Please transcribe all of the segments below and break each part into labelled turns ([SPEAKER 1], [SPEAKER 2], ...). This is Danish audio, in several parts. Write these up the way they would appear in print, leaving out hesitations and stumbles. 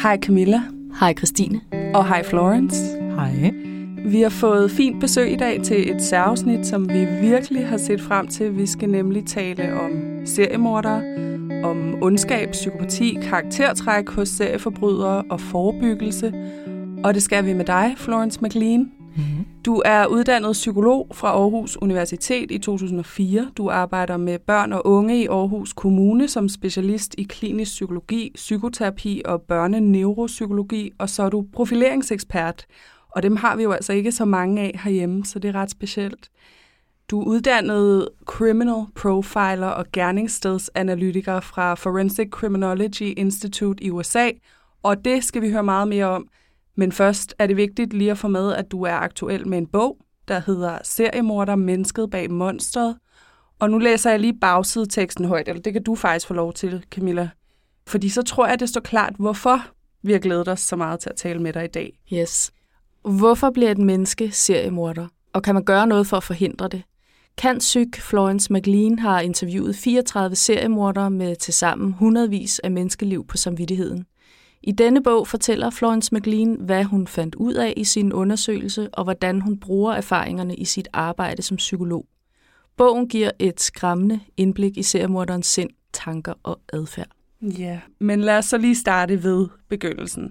[SPEAKER 1] Hej Camilla.
[SPEAKER 2] Hej Christine.
[SPEAKER 1] Og hej Florence.
[SPEAKER 3] Hej.
[SPEAKER 1] Vi har fået fint besøg i dag til et særafsnit, som vi virkelig har set frem til. Vi skal nemlig tale om seriemordere, om ondskab, psykopati, karaktertræk hos serieforbrydere og forebyggelse. Og det skal vi med dig, Florence McLean. Mm-hmm. Du er uddannet psykolog fra Aarhus Universitet i 2004. Du arbejder med børn og unge i Aarhus Kommune som specialist i klinisk psykologi, psykoterapi og børneneuropsykologi, og så er du profileringsekspert. Og dem har vi jo altså ikke så mange af herhjemme, så det er ret specielt. Du er uddannet criminal profiler og gerningsstedsanalytiker fra Forensic Criminology Institute i USA, og det skal vi høre meget mere om. Men først er det vigtigt lige at få med, at du er aktuel med en bog, der hedder Seriemorder, mennesket bag monstret. Og nu læser jeg lige bagsideteksten højt, eller det kan du faktisk få lov til, Camilla. Fordi så tror jeg, det står klart, hvorfor vi har glædet os så meget til at tale med dig i dag.
[SPEAKER 2] Yes. Hvorfor bliver et menneske seriemorder? Og kan man gøre noget for at forhindre det? Psyk Florence McLean har interviewet 34 seriemordere med tilsammen hundredvis af menneskeliv på samvittigheden. I denne bog fortæller Florence McLean, hvad hun fandt ud af i sin undersøgelse, og hvordan hun bruger erfaringerne i sit arbejde som psykolog. Bogen giver et skræmmende indblik i seriemorderens sind, tanker og adfærd.
[SPEAKER 1] Ja, men lad os så lige starte ved begyndelsen.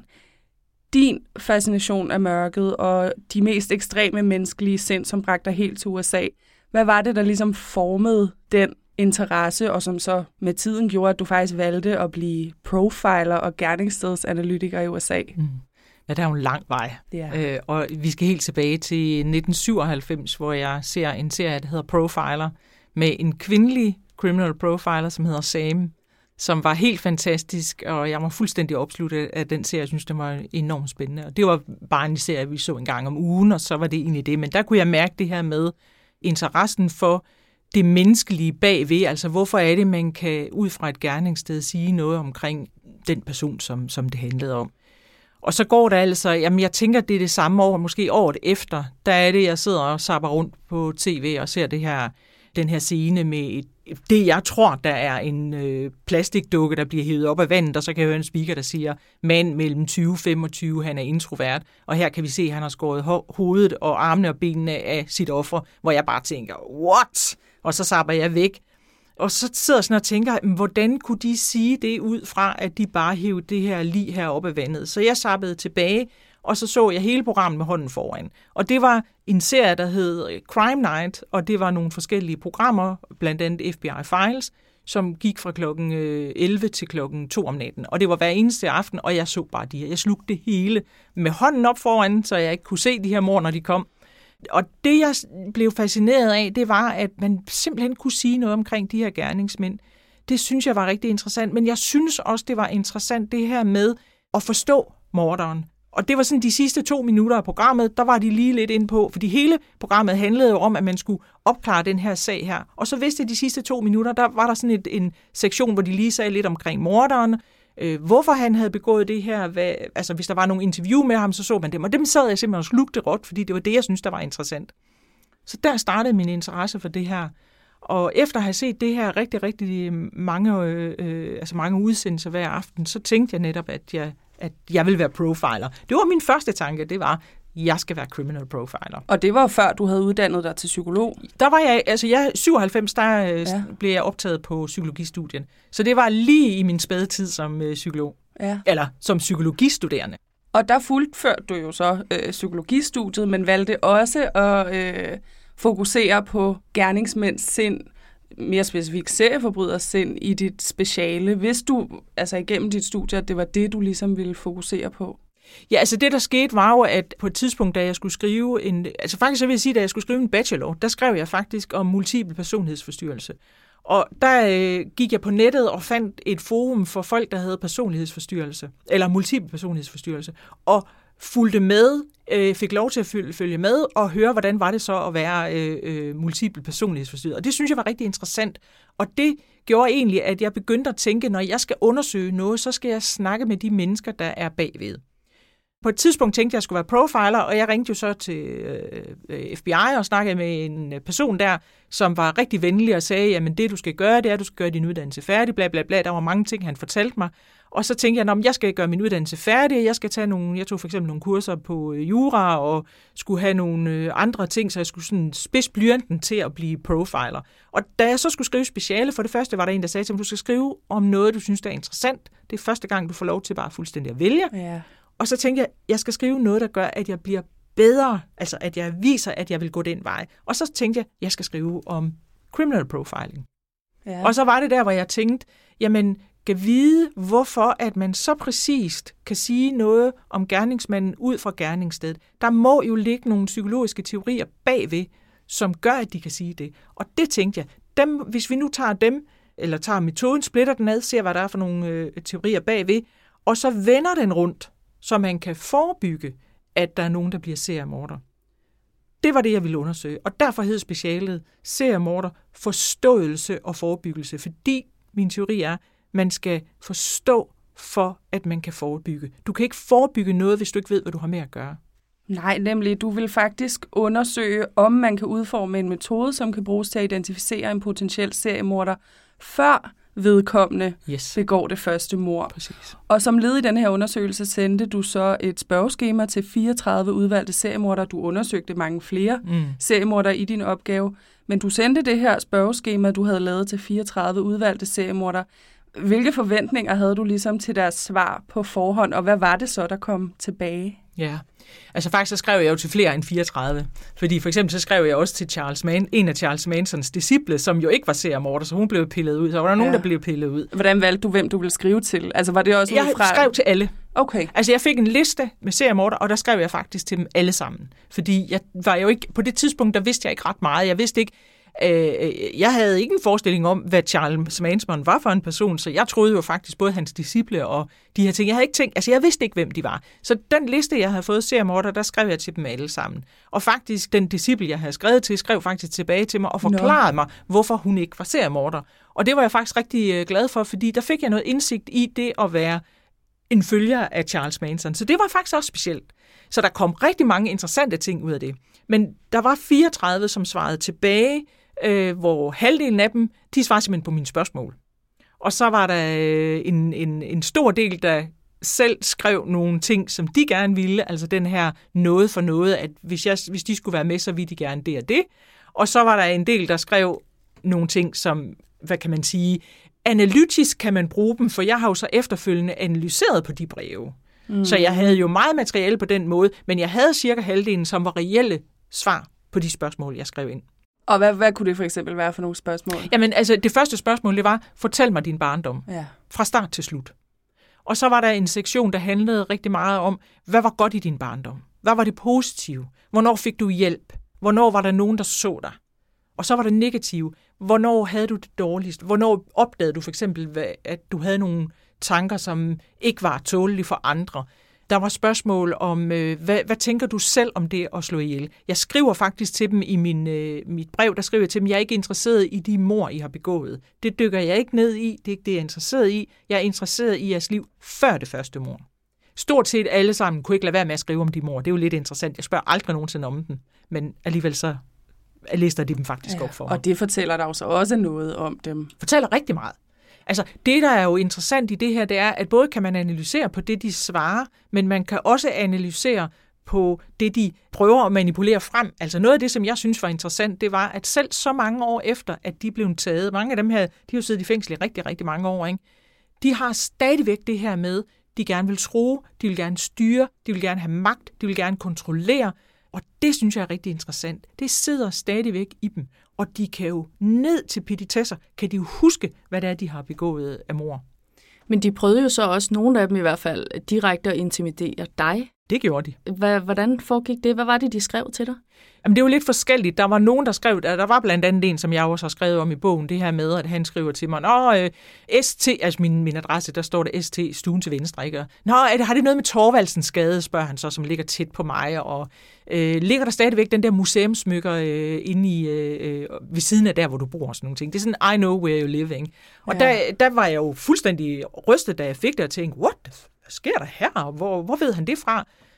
[SPEAKER 1] Din fascination af mørket og de mest ekstreme menneskelige sind, som bragte dig helt til USA. Hvad var det, der ligesom formede den interesse, og som så med tiden gjorde, at du faktisk valgte at blive profiler og gerningsstedsanalytiker i USA?
[SPEAKER 3] Ja, der er jo en lang vej. Yeah. Og vi skal helt tilbage til 1997, hvor jeg ser en serie, der hedder Profiler, med en kvindelig criminal profiler, som hedder Sam, som var helt fantastisk, og jeg var fuldstændig opsluttet af den serie. Jeg synes, det var enormt spændende. Og det var bare en serie, vi så en gang om ugen, og så var det egentlig det. Men der kunne jeg mærke det her med interessen for det menneskelige bagved. Altså, hvorfor er det, man kan ud fra et gerningssted sige noget omkring den person, som det handlede om. Og så går der altså, jamen jeg tænker, det er det samme år, måske året efter, der er det, jeg sidder og zapper rundt på tv og ser den her scene med det, jeg tror, der er en plastikdukke, der bliver hævet op af vandet, og så kan jeg høre en speaker, der siger, mand mellem 20 og 25, han er introvert, og her kan vi se, at han har skåret hovedet og armene og benene af sit offer, hvor jeg bare tænker, what? Og så zapper jeg væk. Og så sidder jeg sådan og tænker, hvordan kunne de sige det ud fra, at de bare hævde det her lig her op af vandet? Så jeg zappede tilbage, og så jeg hele programmet med hånden foran. Og det var en serie, der hed Crime Night, og det var nogle forskellige programmer, blandt andet FBI Files, som gik fra klokken 11 til klokken 2 om natten. Og det var hver eneste aften, og jeg så bare de her. Jeg slugte det hele med hånden op foran, så jeg ikke kunne se de her mord, når de kom. Og det, jeg blev fascineret af, det var, at man simpelthen kunne sige noget omkring de her gerningsmænd. Det synes jeg var rigtig interessant, men jeg synes også, det var interessant det her med at forstå morderen. Og det var sådan de sidste 2 minutter af programmet, der var de lige lidt inde på, fordi hele programmet handlede jo om, at man skulle opklare den her sag her. Og så vidste de sidste 2 minutter, der var der sådan en sektion, hvor de lige sagde lidt omkring morderen, hvorfor han havde begået det her, altså hvis der var nogle interview med ham, så så man dem, og dem sad jeg simpelthen og slugte råt, fordi det var det, jeg synes, der var interessant. Så der startede min interesse for det her, og efter at have set det her rigtig, rigtig mange udsendelser hver aften, så tænkte jeg netop, at jeg ville være profiler. Det var min første tanke, det var, jeg skal være criminal profiler.
[SPEAKER 1] Og det var før, du havde uddannet dig til psykolog?
[SPEAKER 3] Der var jeg 97, blev jeg optaget på psykologistudien. Så det var lige i min spæde tid som psykolog. Ja. Eller som psykologistuderende.
[SPEAKER 1] Og der fuldførte du jo så psykologistudiet, men valgte også at fokusere på gerningsmænds sind, mere specifikt serieforbryders sind i dit speciale. Hvis du, altså igennem dit studie, at det var det, du ligesom ville fokusere på?
[SPEAKER 3] Ja, altså det, der skete, var jo, at på et tidspunkt, da jeg skulle skrive da jeg skulle skrive en bachelor, der skrev jeg faktisk om multiple personlighedsforstyrrelse. Og der gik jeg på nettet og fandt et forum for folk, der havde personlighedsforstyrrelse, eller multiple personlighedsforstyrrelse, og fulgte med, fik lov til at følge med og høre, hvordan var det så at være multiple personlighedsforstyrret. Og det synes jeg var rigtig interessant. Og det gjorde egentlig, at jeg begyndte at tænke, når jeg skal undersøge noget, så skal jeg snakke med de mennesker, der er bagved. På et tidspunkt tænkte jeg, at jeg skulle være profiler, og jeg ringte jo så til FBI og snakkede med en person der, som var rigtig venlig og sagde, jamen det du skal gøre, det er, at du skal gøre din uddannelse færdig, bla bla bla. Der var mange ting, han fortalte mig. Og så tænkte jeg, at jeg skal gøre min uddannelse færdig, jeg tog for eksempel nogle kurser på jura, og skulle have nogle andre ting, så jeg skulle sådan spidse blyanten til at blive profiler. Og da jeg så skulle skrive speciale, for det første var der en, der sagde til mig, du skal skrive om noget, du synes, der er interessant. Det er første gang, du får lov til bare fuldstændig at vælge.
[SPEAKER 1] Ja. Og
[SPEAKER 3] så tænkte jeg skal skrive noget, der gør, at jeg bliver bedre, altså at jeg viser, at jeg vil gå den vej. Og så tænkte jeg skal skrive om criminal profiling. Ja. Og så var det der, hvor jeg tænkte, jamen, kan vide, hvorfor at man så præcist kan sige noget om gerningsmanden ud fra gerningsstedet. Der må jo ligge nogle psykologiske teorier bagved, som gør, at de kan sige det. Og det tænkte jeg, hvis vi nu tager dem, eller tager metoden, splitter den ad, ser, hvad der er for nogle teorier bagved, og så vender den rundt, så man kan forebygge, at der er nogen, der bliver seriemorder. Det var det, jeg ville undersøge. Og derfor hed specialet seriemorder, forståelse og forebyggelse. Fordi min teori er, man skal forstå for, at man kan forebygge. Du kan ikke forebygge noget, hvis du ikke ved, hvad du har med at gøre.
[SPEAKER 1] Nej, nemlig. Du vil faktisk undersøge, om man kan udforme en metode, som kan bruges til at identificere en potentiel seriemorder, før vedkommende begår det første mord.
[SPEAKER 3] Præcis.
[SPEAKER 1] Og som led i den her undersøgelse sendte du så et spørgeskema til 34 udvalgte seriemordere. Du undersøgte mange flere seriemordere i din opgave, men du sendte det her spørgeskema, du havde lavet til 34 udvalgte seriemordere. Hvilke forventninger havde du ligesom til deres svar på forhånd, og hvad var det så, der kom tilbage?
[SPEAKER 3] Ja, altså faktisk så skrev jeg jo til flere end 34, fordi for eksempel så skrev jeg også til en af Charles Mansons disciple, som jo ikke var seriemorder, så hun blev pillet ud, så var der nogen, der blev pillet ud.
[SPEAKER 1] Hvordan valgte du, hvem du ville skrive til? Altså var det også
[SPEAKER 3] jeg skrev til alle.
[SPEAKER 1] Okay.
[SPEAKER 3] Altså jeg fik en liste med seriemorder, og der skrev jeg faktisk til dem alle sammen, fordi jeg var jo ikke, på det tidspunkt, der vidste jeg ikke ret meget, jeg vidste ikke, jeg havde ikke en forestilling om, hvad Charles Manson var for en person, så jeg troede jo faktisk både hans disciple og de her ting. Jeg vidste ikke, hvem de var. Så den liste, jeg havde fået seriemorder, der skrev jeg til dem alle sammen. Og faktisk, den disciple, jeg havde skrevet til, skrev faktisk tilbage til mig og forklarede mig, hvorfor hun ikke var seriemorder. Og det var jeg faktisk rigtig glad for, fordi der fik jeg noget indsigt i det at være en følger af Charles Manson. Så det var faktisk også specielt. Så der kom rigtig mange interessante ting ud af det. Men der var 34, som svarede tilbage, hvor halvdelen af dem, de svarede simpelthen på mine spørgsmål. Og så var der en stor del, der selv skrev nogle ting, som de gerne ville, altså den her noget for noget, at hvis de skulle være med, så ville de gerne det og det. Og så var der en del, der skrev nogle ting, som, hvad kan man sige, analytisk kan man bruge dem, for jeg har jo så efterfølgende analyseret på de breve. Så jeg havde jo meget materiale på den måde, men jeg havde cirka halvdelen, som var reelle svar på de spørgsmål, jeg skrev ind.
[SPEAKER 1] Og hvad kunne det for eksempel være for nogle spørgsmål?
[SPEAKER 3] Jamen, altså det første spørgsmål, det var, fortæl mig din barndom.
[SPEAKER 1] Ja.
[SPEAKER 3] Fra start til slut. Og så var der en sektion, der handlede rigtig meget om, hvad var godt i din barndom? Hvad var det positive? Hvornår fik du hjælp? Hvornår var der nogen, der så dig? Og så var der negative. Hvornår havde du det dårligst? Hvornår opdagede du for eksempel, at du havde nogle tanker, som ikke var tålelige for andre? Der var spørgsmål om, hvad tænker du selv om det at slå ihjel? Jeg skriver faktisk til dem i mit brev, der skriver jeg til dem, jeg er ikke interesseret i de mord, I har begået. Det dykker jeg ikke ned i, det er ikke det, jeg er interesseret i. Jeg er interesseret i jeres liv før det første mord. Stort set alle sammen kunne ikke lade være med at skrive om de mord. Det er jo lidt interessant. Jeg spørger aldrig nogensinde om dem, men alligevel så lister de dem faktisk op for mig.
[SPEAKER 1] Og det fortæller dig jo så også noget om dem.
[SPEAKER 3] Fortæller rigtig meget. Altså, det, der er jo interessant i det her, det er, at både kan man analysere på det, de svarer, men man kan også analysere på det, de prøver at manipulere frem. Altså noget af det, som jeg synes var interessant, det var, at selv så mange år efter, at de blev taget, mange af dem her, de har jo siddet i fængsel i rigtig, rigtig mange år, ikke? De har stadigvæk det her med, de gerne vil true, de vil gerne styre, de vil gerne have magt, de vil gerne kontrollere, og det synes jeg er rigtig interessant. Det sidder stadigvæk i dem. Og de kan jo ned til petitesser, kan de jo huske, hvad det er, de har begået af mord.
[SPEAKER 2] Men de prøvede jo så også, nogle af dem i hvert fald, direkte at intimidere dig.
[SPEAKER 3] Det gjorde de.
[SPEAKER 2] Hvordan foregik det? Hvad var det, de skrev til dig?
[SPEAKER 3] Jamen, det er jo lidt forskelligt. Der var nogen, der skrev, der var blandt andet en, som jeg også har skrevet om i bogen, det her med, at han skriver til mig, ST, altså min adresse, der står der ST, stuen til venstre, ikke? Har det noget med Thorvaldsens Gade, spørger han så, som ligger tæt på mig, og ligger der stadigvæk den der museumsmykker inde i, ved siden af der, hvor du bor, og sådan nogle ting. Det er sådan, I know where you're living. Og der var jeg jo fuldstændig rystet, da jeg fik det, og tænkte, hvad sker der her? Hvor ved han det fra?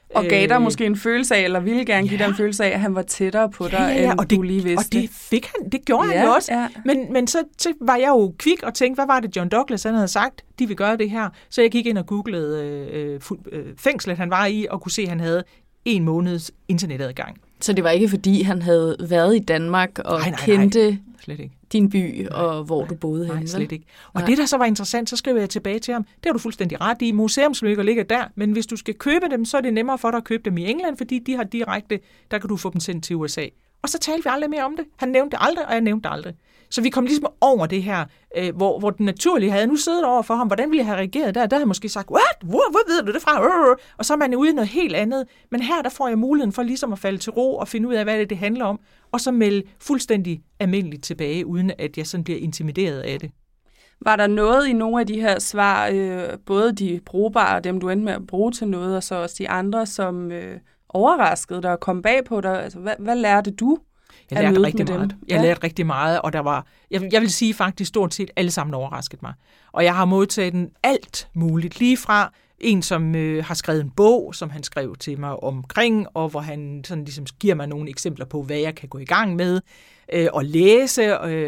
[SPEAKER 1] Og gav dig måske en følelse af, eller ville gerne give dig en følelse af, at han var tættere på dig, end du lige vidste.
[SPEAKER 3] Og det fik han, det gjorde han jo også. Ja. Men så var jeg jo kvik og tænkte, hvad var det John Douglas han havde sagt, de vil gøre det her. Så jeg gik ind og googlede fængslet, han var i, og kunne se, at han havde 1 måneds internetadgang.
[SPEAKER 2] Så det var ikke, fordi han havde været i Danmark og kendte
[SPEAKER 3] slet ikke.
[SPEAKER 2] Din by og hvor du boede henne?
[SPEAKER 3] Nej, slet ikke. Og det, der så var interessant, så skrev jeg tilbage til ham, det har du fuldstændig ret i. Museumsmykker ligger der, men hvis du skal købe dem, så er det nemmere for dig at købe dem i England, fordi de har direkte, der kan du få dem sendt til USA. Og så talte vi aldrig mere om det. Han nævnte det aldrig, og jeg nævnte det aldrig. Så vi kom ligesom over det her, hvor den naturlige havde nu siddet over for ham. Hvordan ville jeg have reageret der? Der havde jeg måske sagt, what? Hvor ved du det fra? Og så er man ude i noget helt andet. Men her, der får jeg muligheden for ligesom at falde til ro og finde ud af, hvad det handler om. Og så melde fuldstændig almindeligt tilbage, uden at jeg sådan bliver intimideret af det.
[SPEAKER 1] Var der noget i nogle af de her svar, både de brugbare, dem du endte med at bruge til noget, og så også de andre, som overraskede dig og kom bag på dig? Altså, hvad lærte du?
[SPEAKER 3] Jeg lærte rigtig meget. Jeg lærte rigtig meget, og der var, jeg vil sige faktisk stort set alle sammen overraskede mig. Og jeg har modtaget den alt muligt, lige fra en, som har skrevet en bog, som han skrev til mig omkring, og hvor han sådan ligesom giver mig nogle eksempler på, hvad jeg kan gå i gang med og læse.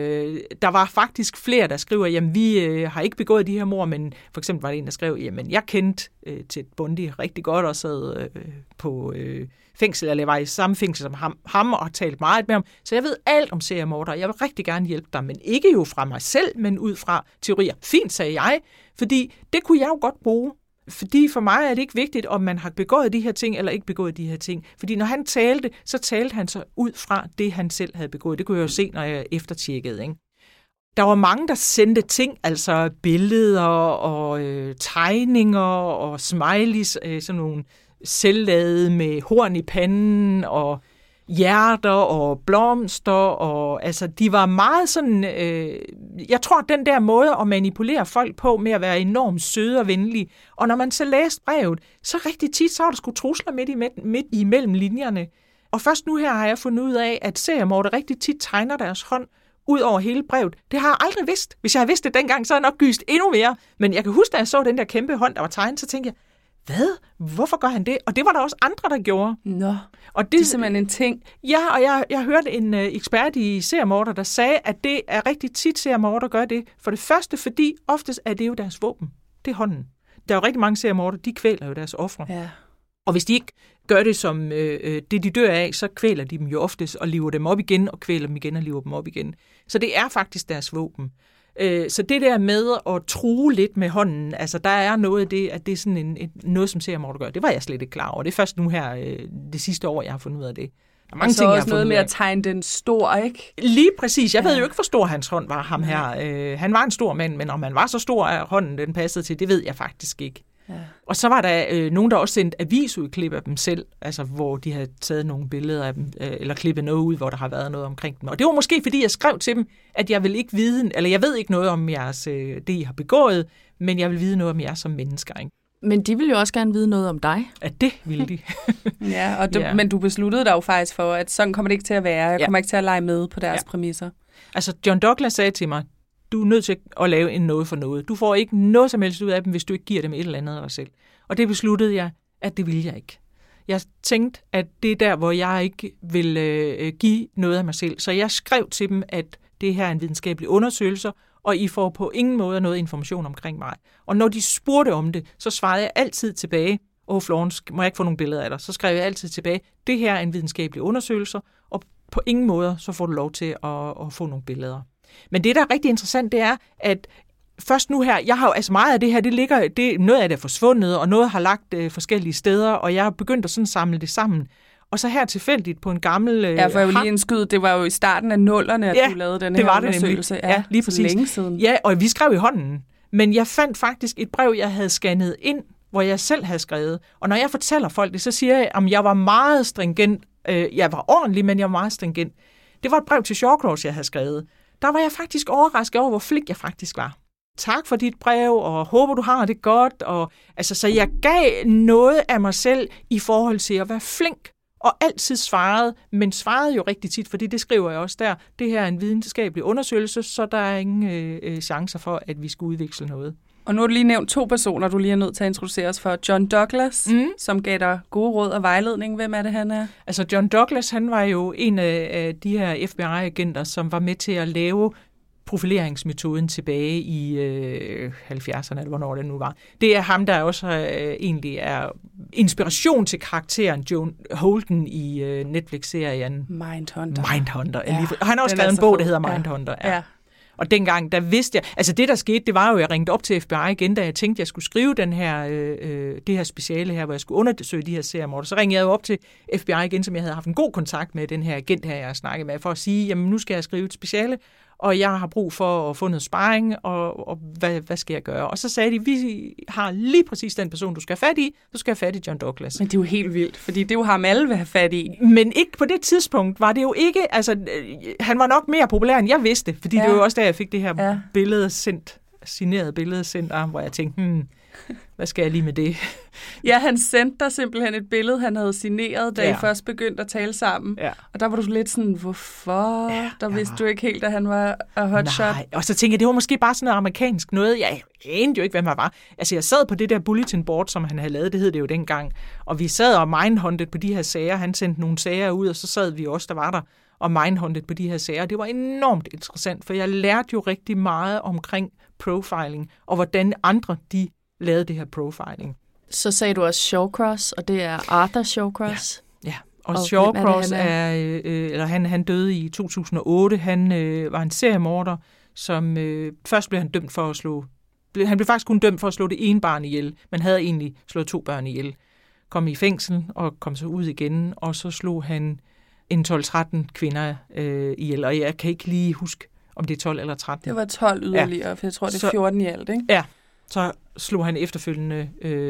[SPEAKER 3] Der var faktisk flere, der skriver, jamen vi har ikke begået de her mord, men for eksempel var det en, der skrev, jamen jeg kendte Ted Bundy rigtig godt og sad på fængsel, eller jeg var i samme fængsel som ham og har talt meget med ham. Så jeg ved alt om seriemordere. Jeg vil rigtig gerne hjælpe dig, men ikke jo fra mig selv, men ud fra teorier. Fint, sagde jeg, fordi det kunne jeg jo godt bruge. Fordi for mig er det ikke vigtigt, om man har begået de her ting, eller ikke begået de her ting. Fordi når han talte, så talte han så ud fra det, han selv havde begået. Det kunne jeg jo se, når jeg eftertjekkede, ikke? Der var mange, der sendte ting, altså billeder og tegninger og smileys, sådan nogle selvlavede med horn i panden og hjerter og blomster, og altså de var meget sådan, jeg tror, den der måde at manipulere folk på med at være enormt søde og venlige, og når man så læste brevet, så rigtig tit, så var der sgu trusler midt imellem linjerne. Og først nu her har jeg fundet ud af, at seriemordere rigtig tit tegner deres hånd ud over hele brevet. Det har jeg aldrig vidst. Hvis jeg havde vidst det dengang, så havde jeg nok gyst endnu mere. Men jeg kan huske, da jeg så den der kæmpe hånd, der var tegnet, så tænkte jeg, hvad? Hvorfor gør han det? Og det var der også andre, der gjorde.
[SPEAKER 1] Nå, og det er simpelthen en ting.
[SPEAKER 3] Ja, og jeg hørte en ekspert i seriemorder, der sagde, at det er rigtig tit seriemorder, der gør det. For det første, fordi oftest er det jo deres våben. Det er hånden. Der er jo rigtig mange seriemorder, de kvæler jo deres ofre.
[SPEAKER 1] Ja. Og
[SPEAKER 3] hvis de ikke gør det som det, de dør af, så kvæler de dem jo oftest og liver dem op igen, og kvæler dem igen og liver dem op igen. Så det er faktisk deres våben. Så det der med at true lidt med hånden, altså der er noget af det, at det er sådan noget, som seriemorder gør. Det var jeg slet ikke klar over. Det er først nu her, det sidste år, jeg har fundet ud af det.
[SPEAKER 1] Der er mange ting, også noget med at tegne den stor, ikke?
[SPEAKER 3] Lige præcis. Jeg ved jo ikke, hvor stor hans hånd var, ham her. Han var en stor mand, men om han var så stor, at hånden den passede til, det ved jeg faktisk ikke. Ja. Og så var der nogen, der også sendte avisudklip af dem selv, altså hvor de havde taget nogle billeder af dem, eller klippet noget ud, hvor der har været noget omkring dem. Og det var måske, fordi jeg skrev til dem, at jeg vil ikke vide, eller jeg ved ikke noget om jeres, det, I har begået, men jeg vil vide noget om jer som mennesker, ikke?
[SPEAKER 2] Men de ville jo også gerne vide noget om dig.
[SPEAKER 3] At det ville de.
[SPEAKER 1] Ja, og ja. Men du besluttede dig jo faktisk for, at sådan kommer det ikke til at være. Jeg kommer ikke til at lege med på deres præmisser.
[SPEAKER 3] Altså, John Douglas sagde til mig, du er nødt til at lave en noget for noget. Du får ikke noget som helst ud af dem, hvis du ikke giver dem et eller andet af dig selv. Og det besluttede jeg, at det ville jeg ikke. Jeg tænkte, at det er der, hvor jeg ikke vil give noget af mig selv. Så jeg skrev til dem, at det her er en videnskabelig undersøgelse, og I får på ingen måde noget information omkring mig. Og når de spurgte om det, så svarede jeg altid tilbage, Florence, må jeg ikke få nogle billeder af dig? Så skrev jeg altid tilbage, det her er en videnskabelig undersøgelse, og på ingen måde, så får du lov til at få nogle billeder. Men det, der er rigtig interessant, det er, at først nu her, jeg har jo altså meget af det her, noget af det er forsvundet, og noget har lagt forskellige steder, og jeg har begyndt at sådan samle det sammen. Og så her tilfældigt på en gammel...
[SPEAKER 1] Ja, for jeg vil lige indskyde, det var jo i starten af 0'erne, at du lavede den her undersøgelse.
[SPEAKER 3] Ja, lige præcis.
[SPEAKER 1] Længe siden.
[SPEAKER 3] Ja, og vi skrev i hånden. Men jeg fandt faktisk et brev, jeg havde scannet ind, hvor jeg selv havde skrevet. Og når jeg fortæller folk det, så siger jeg, at jeg var meget stringent. Jeg var ordentlig, men jeg var meget stringent. Det var et brev til Shawcross, jeg havde skrevet. Der var jeg faktisk overrasket over, hvor flink jeg faktisk var. Tak for dit brev, og håber, du har det godt. Og, altså, så jeg gav noget af mig selv i forhold til at være flink. Og altid svarede, men svarede jo rigtig tit, fordi det skriver jeg også der. Det her er en videnskabelig undersøgelse, så der er ingen chancer for, at vi skal udveksle noget.
[SPEAKER 1] Og nu har du lige nævnt 2 personer, du lige er nødt til at introducere os for. John Douglas, som gav dig gode råd og vejledning. Hvem er det, han er?
[SPEAKER 3] Altså John Douglas, han var jo en af de her FBI-agenter, som var med til at lave profileringsmetoden tilbage i 70'erne, eller hvornår det nu var. Det er ham, der også egentlig er inspiration til karakteren Joan Holden i Netflix-serien Mindhunter. Ja, og han har også skrevet en bog, der hedder Mindhunter. Ja. Og dengang, der vidste jeg, altså det der skete, det var jo, at jeg ringte op til FBI igen, da jeg tænkte, at jeg skulle skrive det her speciale her, hvor jeg skulle undersøge de her seriemorder. Så ringede jeg jo op til FBI igen, som jeg havde haft en god kontakt med, den her agent her, jeg har snakket med, for at sige, jamen nu skal jeg skrive et speciale, og jeg har brug for at få noget sparring, og hvad skal jeg gøre? Og så sagde de, vi har lige præcis den person, du skal have fat i. Du skal have fat i John Douglas.
[SPEAKER 1] Men det er jo helt vildt, fordi det er jo ham, alle vil have fat i.
[SPEAKER 3] Men ikke på det tidspunkt var det jo ikke, altså han var nok mere populær, end jeg vidste, fordi det var jo også da, jeg fik det her signeret billede sendt af, hvor jeg tænkte, hvad skal jeg lige med det?
[SPEAKER 1] Ja, han sendte dig simpelthen et billede, han havde signeret, da I først begyndte at tale sammen. Ja. Og der var du lidt sådan, hvorfor? Ja, der vidste du ikke helt, at han var a hotshot.
[SPEAKER 3] Nej, og så tænkte jeg, det var måske bare sådan noget amerikansk noget. Jeg anede jo ikke, hvem han var. Altså, jeg sad på det der bulletin board, som han havde lavet, det hed det jo dengang. Og vi sad og mindhunted på de her sager. Han sendte nogle sager ud, og så sad vi også, der var der, og mindhunted på de her sager. Det var enormt interessant, for jeg lærte jo rigtig meget omkring profiling, og hvordan andre, de lavede det her profiling.
[SPEAKER 2] Så sagde du også Shawcross, og det er Arthur Shawcross.
[SPEAKER 3] Ja. Og Shawcross han døde i 2008. Han var en seriemorder, som først blev han dømt for at slå. Han blev faktisk kun dømt for at slå det ene barn ihjel, men havde egentlig slået 2 børn ihjel. Kom i fængsel og kom så ud igen, og så slog han en 12-13 kvinder ihjel. Og jeg kan ikke lige huske, om det er 12 eller 13.
[SPEAKER 1] Det var 12 yderligere, for jeg tror, det er 14 i alt, ikke?
[SPEAKER 3] Ja, så slog han efterfølgende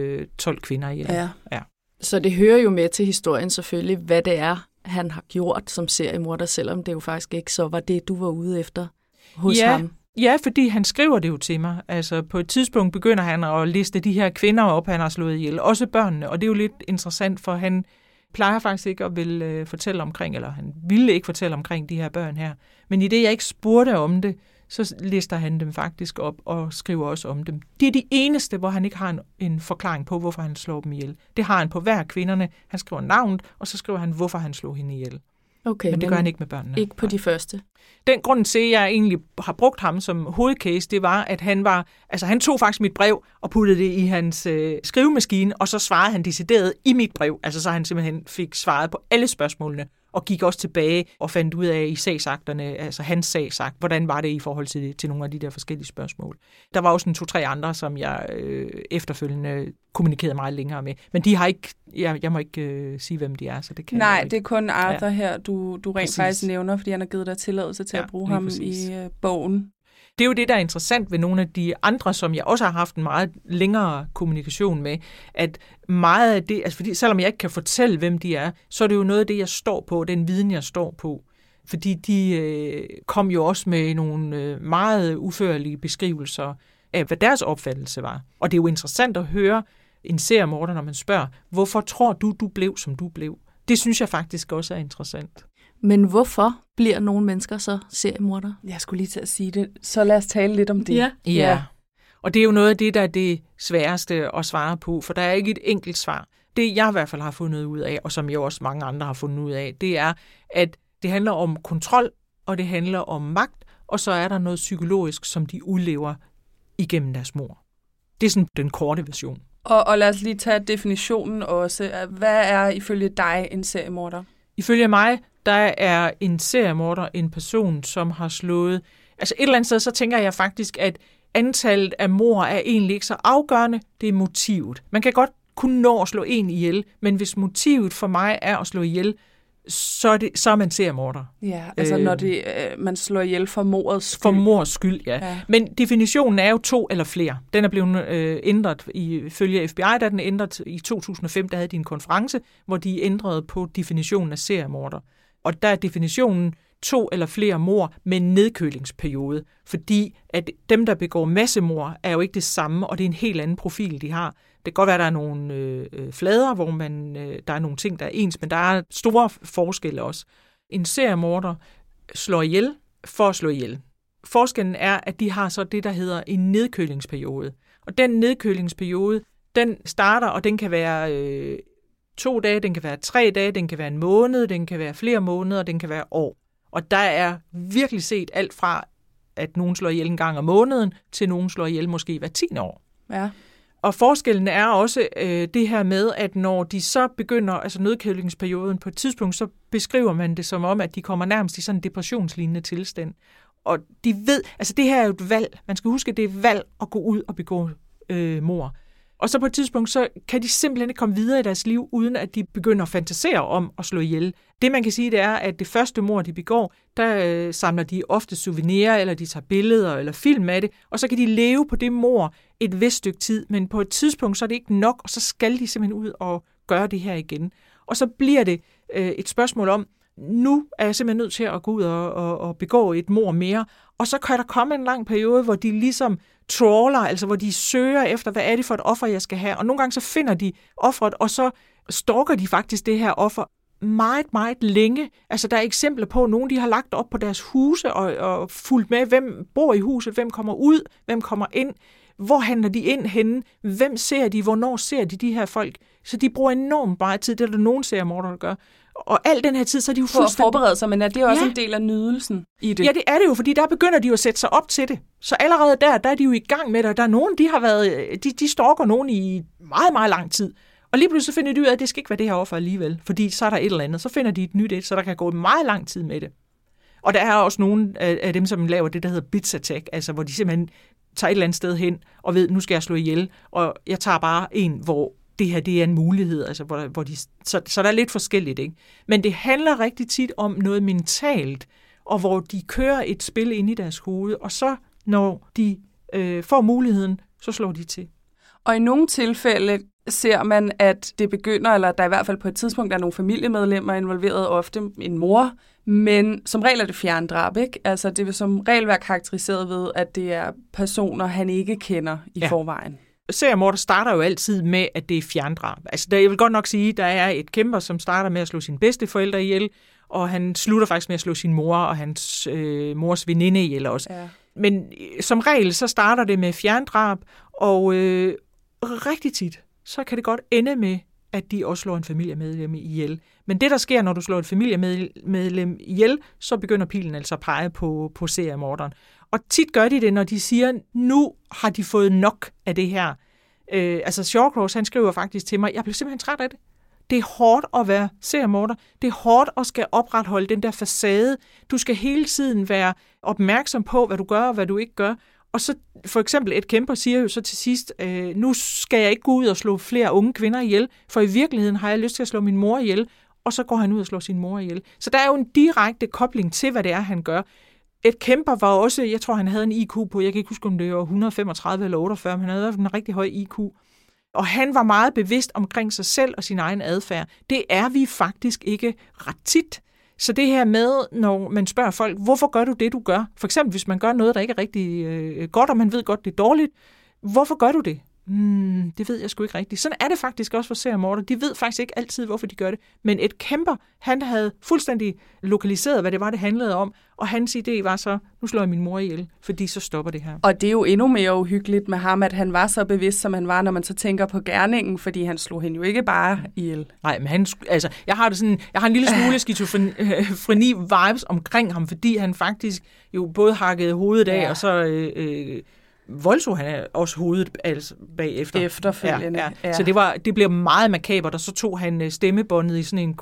[SPEAKER 3] 12 kvinder ihjel. Ja.
[SPEAKER 2] Så det hører jo med til historien selvfølgelig, hvad det er, han har gjort som seriemorder, selvom det jo faktisk ikke så var det, du var ude efter hos ham.
[SPEAKER 3] Ja, fordi han skriver det jo til mig. Altså på et tidspunkt begynder han at liste de her kvinder op, han har slået ihjel. Også børnene, og det er jo lidt interessant, for han plejer faktisk ikke at ville fortælle omkring, eller han ville ikke fortælle omkring de her børn her. Men i det, jeg ikke spurgte om det, så lister han dem faktisk op og skriver også om dem. Det er de eneste, hvor han ikke har en forklaring på, hvorfor han slår dem ihjel. Det har han på hver kvinderne. Han skriver navnet, og så skriver han, hvorfor han slog hende ihjel.
[SPEAKER 2] Okay,
[SPEAKER 3] men det gør han ikke med børnene.
[SPEAKER 2] Ikke på de første.
[SPEAKER 3] Den grund til, at jeg egentlig har brugt ham som hovedcase, det var, at han tog faktisk mit brev og puttede det i hans skrivemaskine, og så svarede han decideret i mit brev. Altså så han simpelthen fik svaret på alle spørgsmålene, og gik også tilbage og fandt ud af i sagsakterne, altså hans sagsakt, hvordan var det i forhold til nogle af de der forskellige spørgsmål. Der var også 2-3 andre, som jeg efterfølgende kommunikerede meget længere med. Men de har ikke, jeg må ikke sige, hvem de er, så det kan jeg ikke.
[SPEAKER 1] Det er kun Arthur her, du rent faktisk nævner, fordi han har givet dig tilladelse til at bruge ham i bogen.
[SPEAKER 3] Det er jo det, der er interessant ved nogle af de andre, som jeg også har haft en meget længere kommunikation med, at meget af det, altså fordi selvom jeg ikke kan fortælle, hvem de er, så er det jo noget af det, jeg står på, den viden, jeg står på. Fordi de kom jo også med nogle meget uførlige beskrivelser af, hvad deres opfattelse var. Og det er jo interessant at høre en seriemorder, når man spørger, hvorfor tror du blev, som du blev? Det synes jeg faktisk også er interessant.
[SPEAKER 2] Men hvorfor bliver nogle mennesker så seriemordere?
[SPEAKER 1] Jeg skulle lige til at sige det, så lad os tale lidt om det.
[SPEAKER 3] Ja. Og det er jo noget af det, der er det sværeste at svare på, for der er ikke et enkelt svar. Det jeg i hvert fald har fundet ud af, og som jo også mange andre har fundet ud af, det er, at det handler om kontrol, og det handler om magt, og så er der noget psykologisk, som de udlever igennem deres mor. Det er sådan den korte version.
[SPEAKER 1] Og lad os lige tage definitionen også. Hvad er ifølge dig en seriemorder?
[SPEAKER 3] Ifølge mig, der er en seriemorder en person, som har slået. Altså et eller andet sted, så tænker jeg faktisk, at antallet af mord er egentlig ikke så afgørende. Det er motivet. Man kan godt kunne nå at slå en ihjel, men hvis motivet for mig er at slå ihjel, så er man seriemorder. Ja,
[SPEAKER 1] altså når man slår ihjel for mordets skyld.
[SPEAKER 3] For mordets skyld, ja. Men definitionen er jo 2 eller flere. Den er blevet ændret ifølge FBI, da den ændret i 2005, der havde de en konference, hvor de ændrede på definitionen af seriemorder. Og der er definitionen 2 eller flere mord med en nedkølingsperiode, fordi at dem, der begår massemord, er jo ikke det samme, og det er en helt anden profil, de har. Det kan godt være, at der er nogle flader, hvor der er nogle ting, der er ens, men der er store forskelle også. En seriemorder slår ihjel for at slå ihjel. Forskellen er, at de har så det, der hedder en nedkølingsperiode. Og den nedkølingsperiode, den starter, og den kan være 2 dage, den kan være 3 dage, den kan være en måned, den kan være flere måneder, den kan være år. Og der er virkelig set alt fra, at nogen slår ihjel en gang om måneden, til nogen slår ihjel måske hver 10. år.
[SPEAKER 1] Ja.
[SPEAKER 3] Og forskellen er også det her med, at når de så begynder, altså nedkølingsperioden på et tidspunkt, så beskriver man det som om, at de kommer nærmest i sådan en depressionslignende tilstand. Og de ved, altså det her er jo et valg. Man skal huske, at det er et valg at gå ud og begå mord. Og så på et tidspunkt, så kan de simpelthen ikke komme videre i deres liv, uden at de begynder at fantasere om at slå ihjel. Det man kan sige, det er, at det første mord, de begår, der samler de ofte souvenirer, eller de tager billeder eller film af det, og så kan de leve på det mord et vist stykke tid, men på et tidspunkt, så er det ikke nok, og så skal de simpelthen ud og gøre det her igen. Og så bliver det et spørgsmål om, nu er jeg simpelthen nødt til at gå ud og begå et mord mere, og så kan der komme en lang periode, hvor de ligesom trawler, altså hvor de søger efter, hvad er det for et offer, jeg skal have, og nogle gange så finder de offeret, og så stalker de faktisk det her offer meget, meget længe. Altså der er eksempler på, at nogen de har lagt op på deres huse og fulgt med, hvem bor i huset, hvem kommer ud, hvem kommer ind, hvor handler de ind henne, hvem ser de, hvornår ser de her folk. Så de bruger enormt meget tid, det er der nogen seriemordere, der gør. Og al den her tid, så er de jo fuldstændig...
[SPEAKER 1] For at forberede sig, men er det også en del af nydelsen i det?
[SPEAKER 3] Ja, det er det jo, fordi der begynder de jo at sætte sig op til det. Så allerede der er de jo i gang med det, og der er nogen, de stalker nogen i meget, meget lang tid. Og lige pludselig så finder de ud af, at det skal ikke være det her offer alligevel, fordi så er der et eller andet. Så finder de et nyt et, så der kan gå meget lang tid med det. Og der er også nogle af dem, som laver det, der hedder bits attack, altså hvor de simpelthen tager et eller andet sted hen og ved, nu skal jeg slå ihjel, og jeg tager bare en, hvor det her det er en mulighed, altså hvor de, så der er lidt forskelligt, ikke? Men det handler rigtig tit om noget mentalt, og hvor de kører et spil ind i deres hoved, og så når de får muligheden, så slår de til.
[SPEAKER 1] Og i nogle tilfælde ser man, at det begynder, eller der i hvert fald på et tidspunkt er nogle familiemedlemmer involveret, ofte en mor, men som regel er det fjerndrab, ikke? Altså det vil som regel være karakteriseret ved, at det er personer, han ikke kender i forvejen.
[SPEAKER 3] Seriemorder starter jo altid med, at det er fjerndrab. Altså, jeg vil godt nok sige, at der er et kæmper, som starter med at slå sine bedsteforældre ihjel, og han slutter faktisk med at slå sin mor og hans mors veninde ihjel også. Ja. Men som regel, så starter det med fjerndrab, og rigtig tit, så kan det godt ende med, at de også slår en familiemedlem ihjel. Men det, der sker, når du slår et familiemedlem ihjel, så begynder pilen altså at pege på seriemorderen. Og tit gør de det, når de siger, nu har de fået nok af det her. Altså Shawcross, han skriver faktisk til mig, jeg bliver simpelthen træt af det. Det er hårdt at være seriemorder. Det er hårdt at skal opretholde den der facade. Du skal hele tiden være opmærksom på, hvad du gør og hvad du ikke gør. Og så for eksempel et kæmper siger jo så til sidst, nu skal jeg ikke gå ud og slå flere unge kvinder ihjel, for i virkeligheden har jeg lyst til at slå min mor ihjel, og så går han ud og slår sin mor ihjel. Så der er jo en direkte kobling til, hvad det er, han gør. Et kæmper var også, jeg tror, han havde en IQ på, jeg kan ikke huske, om det var 135 eller 48, men han havde en rigtig høj IQ. Og han var meget bevidst omkring sig selv og sin egen adfærd. Det er vi faktisk ikke ret tit. Så det her med, når man spørger folk, hvorfor gør du det, du gør? For eksempel, hvis man gør noget, der ikke er rigtig godt, og man ved godt, det er dårligt. Hvorfor gør du det? Det ved jeg sgu ikke rigtigt. Sådan er det faktisk også for seriemordere. De ved faktisk ikke altid, hvorfor de gør det. Men et kæmper, han havde fuldstændig lokaliseret, hvad det var, det handlede om. Og hans idé var så, nu slår jeg min mor ihjel, fordi så stopper det her.
[SPEAKER 1] Og det er jo endnu mere uhyggeligt med ham, at han var så bevidst, som han var, når man så tænker på gerningen, fordi han slog hende jo ikke bare ihjel.
[SPEAKER 3] Nej, men jeg har en lille smule skizofreni-vibes omkring ham, fordi han faktisk jo både hakkede hovedet af, og så voldtog han også hovedet altså bagefter.
[SPEAKER 1] Efterfølgende.
[SPEAKER 3] Ja. Så det blev meget makabert, og så tog han stemmebåndet i sådan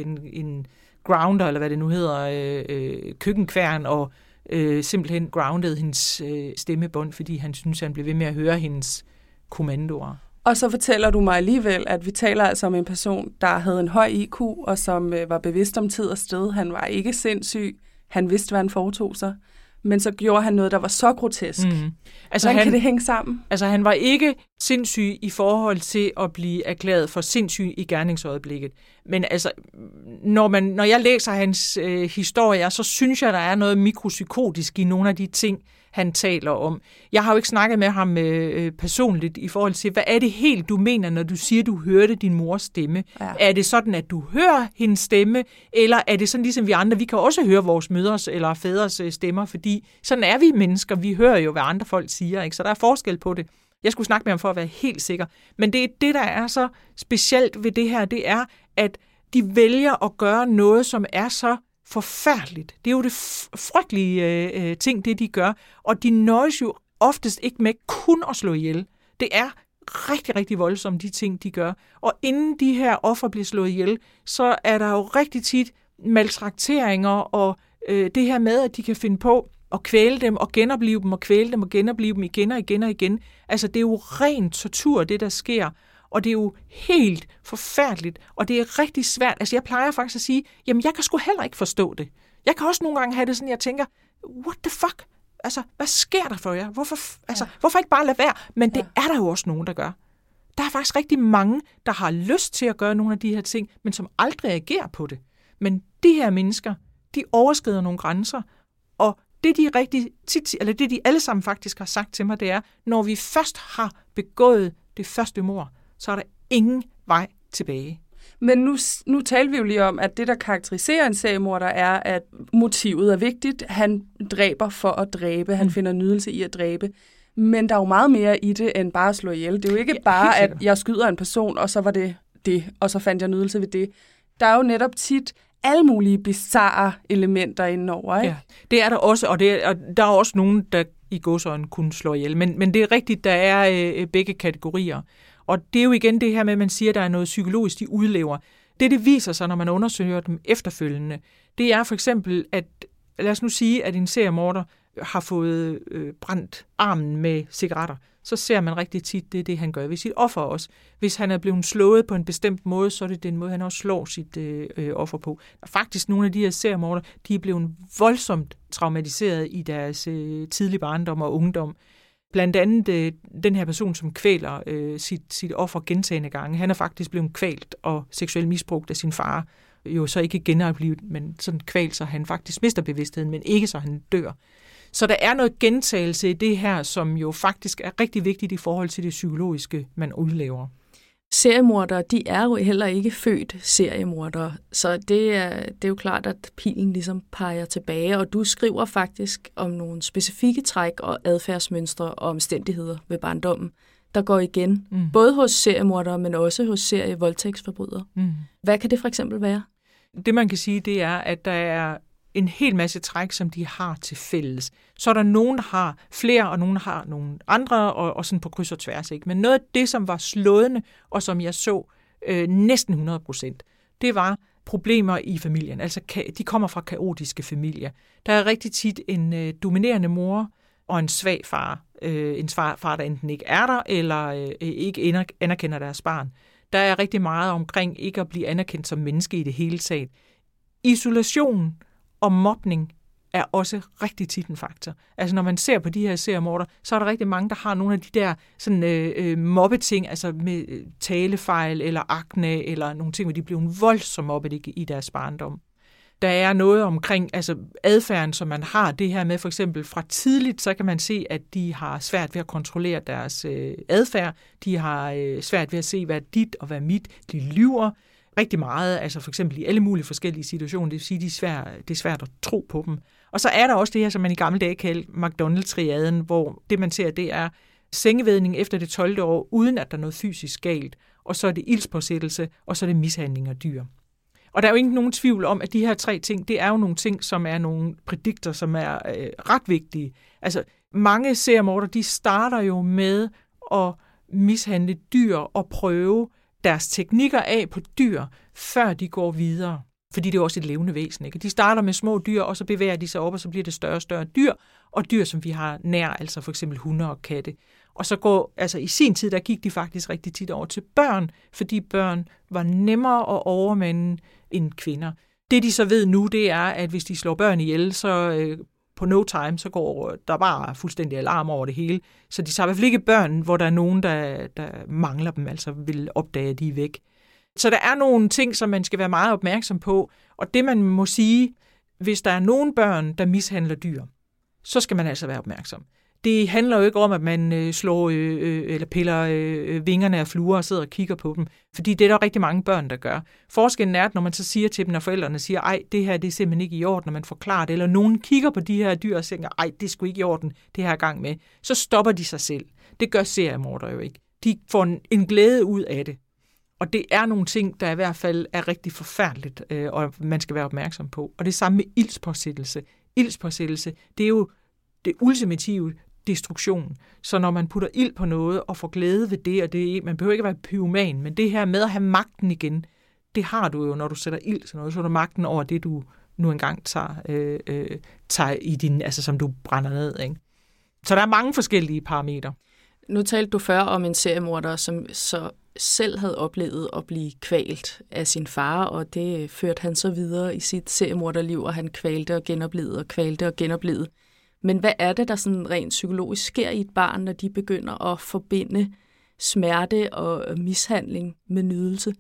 [SPEAKER 3] en grounder, eller hvad det nu hedder, køkkenkværn, og simpelthen groundede hendes stemmebånd, fordi han synes, han blev ved med at høre hendes kommandoer.
[SPEAKER 1] Og så fortæller du mig alligevel, at vi taler altså om en person, der havde en høj IQ, og som var bevidst om tid og sted. Han var ikke sindssyg. Han vidste, hvad han foretog sig. Men så gjorde han noget, der var så grotesk. Altså, hvordan kan det hænge sammen?
[SPEAKER 3] Altså, han var ikke sindssyg i forhold til at blive erklæret for sindssyg i gerningsøjeblikket. Men altså, når jeg læser hans historier, så synes jeg, der er noget mikropsykotisk i nogle af de ting, han taler om. Jeg har jo ikke snakket med ham personligt i forhold til, hvad er det helt, du mener, når du siger, du hørte din mors stemme? Ja. Er det sådan, at du hører hendes stemme, eller er det sådan ligesom vi andre, vi kan også høre vores mødres eller fædres stemmer, fordi sådan er vi mennesker, vi hører jo, hvad andre folk siger, ikke? Så der er forskel på det. Jeg skulle snakke med ham for at være helt sikker. Men det, der er så specielt ved det her, det er, at de vælger at gøre noget, som er så forfærdeligt. Det er jo det frygtelige ting, det de gør. Og de nøjes jo oftest ikke med kun at slå ihjel. Det er rigtig, rigtig voldsomt, de ting, de gør. Og inden de her ofre bliver slået ihjel, så er der jo rigtig tit maltrakteringer og det her med, at de kan finde på at kvæle dem og genoplive dem og kvæle dem og genoplive dem igen og igen og igen. Altså, det er jo ren tortur, det der sker. Og det er jo helt forfærdeligt, og det er rigtig svært. Altså, jeg plejer faktisk at sige, jamen, jeg kan sgu heller ikke forstå det. Jeg kan også nogle gange have det sådan, jeg tænker, what the fuck? Altså, hvad sker der for jer? Hvorfor ikke bare lade være? Men det er der jo også nogen, der gør. Der er faktisk rigtig mange, der har lyst til at gøre nogle af de her ting, men som aldrig agerer på det. Men de her mennesker, de overskrider nogle grænser, og det de alle sammen faktisk har sagt til mig, det er, når vi først har begået det første mord, så er der ingen vej tilbage.
[SPEAKER 1] Men nu taler vi jo lige om, at det, der karakteriserer en seriemorder, er, at motivet er vigtigt. Han dræber for at dræbe. Han finder nydelse i at dræbe. Men der er jo meget mere i det, end bare at slå ihjel. Det er jo ikke bare, at jeg skyder en person, og så var det, og så fandt jeg nydelse ved det. Der er jo netop tit alle mulige bizarre elementer indenover, ikke?
[SPEAKER 3] Ja, det er der også, og der er også nogen, der i gåseøjne kunne slå ihjel. Men det er rigtigt, der er begge kategorier. Og det er jo igen det her med, at man siger, at der er noget psykologisk, de udlever. Det viser sig, når man undersøger dem efterfølgende, det er for eksempel, at lad os nu sige, at en seriemorder har fået brændt armen med cigaretter. Så ser man rigtig tit, det er det, han gør ved sit offer også. Hvis han er blevet slået på en bestemt måde, så er det den måde, han også slår sit offer på. Og faktisk nogle af de her seriemorder, de er blevet voldsomt traumatiseret i deres tidlige barndom og ungdom. Blandt andet den her person, som kvæler sit offer gentagne gange. Han er faktisk blevet kvalt og seksuelt misbrugt af sin far. Jo så ikke genoplivet, men sådan kvalt, så han faktisk mister bevidstheden, men ikke så han dør. Så der er noget gentagelse i det her, som jo faktisk er rigtig vigtigt i forhold til det psykologiske, man udlever.
[SPEAKER 2] Seriemordere, de er jo heller ikke født seriemordere, så det er jo klart, at pilen ligesom peger tilbage, og du skriver faktisk om nogle specifikke træk og adfærdsmønstre og omstændigheder ved barndommen, der går igen, både hos seriemordere, men også hos serievoldtægtsforbrydere. Hvad kan det for eksempel være?
[SPEAKER 3] Det man kan sige, det er, at der er en hel masse træk, som de har til fælles. Så er der nogen, der har flere, og nogen har nogle andre, og sådan på kryds og tværs. Ikke? Men noget af det, som var slående, og som jeg så næsten 100%, det var problemer i familien. Altså, de kommer fra kaotiske familier. Der er rigtig tit en dominerende mor og en svag far. En far, der enten ikke er der, eller ikke anerkender deres barn. Der er rigtig meget omkring ikke at blive anerkendt som menneske i det hele taget. Isolation og mobning er også rigtig tit en faktor. Altså når man ser på de her seriemorder, så er der rigtig mange, der har nogle af de der sådan, mobbeting, altså med talefejl eller akne, eller nogle ting, hvor de bliver voldsomt mobbet i deres barndom. Der er noget omkring altså adfærden, som man har det her med, for eksempel fra tidligt, så kan man se, at de har svært ved at kontrollere deres adfærd. De har svært ved at se, hvad er dit og hvad er mit. De lyver rigtig meget, altså for eksempel i alle mulige forskellige situationer. Det vil sige, det er svært at tro på dem. Og så er der også det her, som man i gamle dage kaldte McDonald-triaden, hvor det, man ser, det er sengevædning efter det 12. år, uden at der er noget fysisk galt. Og så er det ildspåsættelse, og så er det mishandling af dyr. Og der er jo ikke nogen tvivl om, at de her 3 ting, det er jo nogle ting, som er nogle prædikter, som er ret vigtige. Altså, mange seriemorder, de starter jo med at mishandle dyr og prøve deres teknikker af på dyr, før de går videre. Fordi det er også et levende væsen, ikke? De starter med små dyr, og så bevæger de sig op, og så bliver det større og større dyr, og dyr, som vi har nær, altså for eksempel hunde og katte. Og så i sin tid, der gik de faktisk rigtig tit over til børn, fordi børn var nemmere at overmande end kvinder. Det de så ved nu, det er, at hvis de slår børn ihjel, så på no time, så går der bare fuldstændig alarm over det hele. Så de tager i hvert fald ikke børn, hvor der er nogen, der mangler dem, altså vil opdage, at de er væk. Så der er nogle ting, som man skal være meget opmærksom på, og det man må sige, hvis der er nogen børn, der mishandler dyr, så skal man altså være opmærksom. Det handler jo ikke om, at man slår eller piller vingerne af fluer og sidder og kigger på dem, fordi det er der rigtig mange børn, der gør. Forskellen er, at når man så siger til dem, når forældrene siger, ej, det her det er simpelthen ikke i orden, når man forklarer det, eller nogen kigger på de her dyr og siger, ej, det er sgu ikke i orden, det her gang med, så stopper de sig selv. Det gør seriemordere jo ikke. De får en glæde ud af det. Og det er nogle ting, der i hvert fald er rigtig forfærdeligt, og man skal være opmærksom på. Og det samme med ildspåsættelse. Ildspåsættelse, det er jo det ultimative destruktion. Så når man putter ild på noget og får glæde ved det, og det, man behøver ikke være pyroman, men det her med at have magten igen, det har du jo, når du sætter ild til noget, så har du magten over det, du nu engang tager i din, altså som du brænder ned, ikke? Så der er mange forskellige parametre.
[SPEAKER 2] Nu talte du før om en seriemorder, som så selv havde oplevet at blive kvalt af sin far, og det førte han så videre i sit seriemorderliv, og han kvalte og genoplevede. Men hvad er det, der sådan rent psykologisk sker i et barn, når de begynder at forbinde smerte og mishandling med nydelse?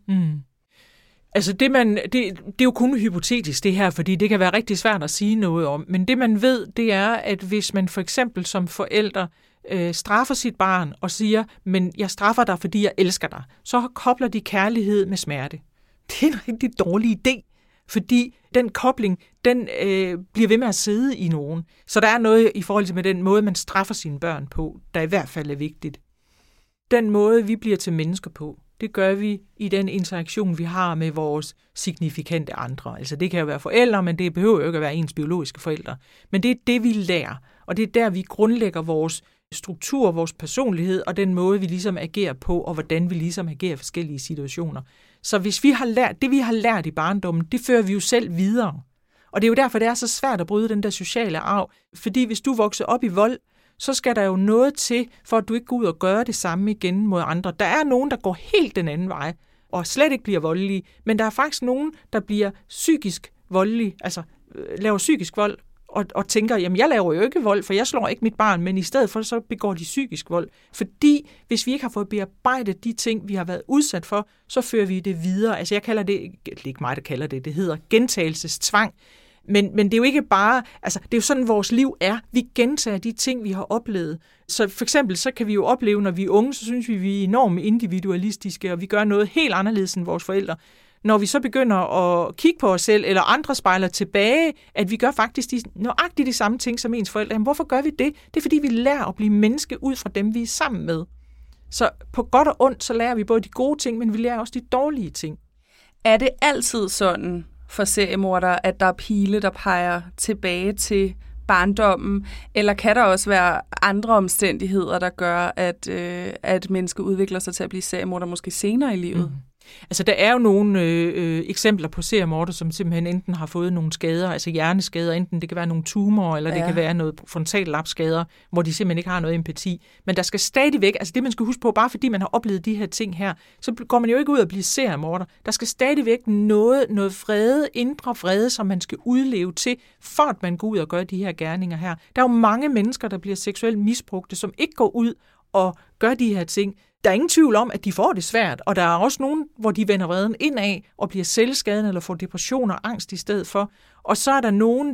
[SPEAKER 3] Altså det er jo kun hypotetisk det her, fordi det kan være rigtig svært at sige noget om. Men det man ved, det er, at hvis man for eksempel som forælder straffer sit barn og siger, men jeg straffer dig, fordi jeg elsker dig, så kobler de kærlighed med smerte. Det er en rigtig dårlig idé, fordi den kobling, den bliver ved med at sidde i nogen. Så der er noget i forhold til med den måde, man straffer sine børn på, der i hvert fald er vigtigt. Den måde, vi bliver til mennesker på, det gør vi i den interaktion, vi har med vores signifikante andre. Altså det kan jo være forældre, men det behøver jo ikke at være ens biologiske forældre. Men det er det, vi lærer, og det er der, vi grundlægger vores struktur, vores personlighed og den måde, vi ligesom agerer på, og hvordan vi ligesom agerer i forskellige situationer. Så hvis vi har lært, det vi har lært i barndommen, det fører vi jo selv videre. Og det er jo derfor, det er så svært at bryde den der sociale arv. Fordi hvis du vokser op i vold, så skal der jo noget til, for at du ikke går ud og gør det samme igen mod andre. Der er nogen, der går helt den anden vej, og slet ikke bliver voldelige, men der er faktisk nogen, der bliver psykisk voldelige, altså laver psykisk vold, og tænker, jamen jeg laver jo ikke vold, for jeg slår ikke mit barn, men i stedet for så begår de psykisk vold. Fordi hvis vi ikke har fået bearbejdet de ting, vi har været udsat for, så fører vi det videre. Altså jeg kalder det ikke mig, der kalder det, det hedder gentagelsestvang. Men det er jo ikke bare, altså det er jo sådan, vores liv er. Vi gentager de ting, vi har oplevet. Så for eksempel, så kan vi jo opleve, når vi er unge, så synes vi er enormt individualistiske, og vi gør noget helt anderledes end vores forældre. Når vi så begynder at kigge på os selv, eller andre spejler tilbage, at vi gør faktisk nøjagtigt de samme ting som ens forældre. Jamen, hvorfor gør vi det? Det er, fordi vi lærer at blive menneske ud fra dem, vi er sammen med. Så på godt og ondt, så lærer vi både de gode ting, men vi lærer også de dårlige ting.
[SPEAKER 1] Er det altid sådan for seriemordere, at der er pile, der peger tilbage til barndommen, eller kan der også være andre omstændigheder, der gør, at mennesker udvikler sig til at blive seriemorder måske senere i livet?
[SPEAKER 3] Altså, der er jo nogle eksempler på seriemorder, som simpelthen enten har fået nogle skader, altså hjerneskader, enten det kan være nogle tumorer, eller det kan være noget frontallapskader, hvor de simpelthen ikke har noget empati. Men der skal stadigvæk, altså det man skal huske på, bare fordi man har oplevet de her ting her, så går man jo ikke ud og bliver seriemorder. Der skal stadigvæk noget vrede, indre vrede, som man skal udleve til, for at man går ud og gør de her gerninger her. Der er jo mange mennesker, der bliver seksuelt misbrugte, som ikke går ud og gør de her ting. Der er ingen tvivl om, at de får det svært, og der er også nogen, hvor de vender vreden indad og bliver selvskadende eller får depression og angst i stedet for. Og så er der nogen,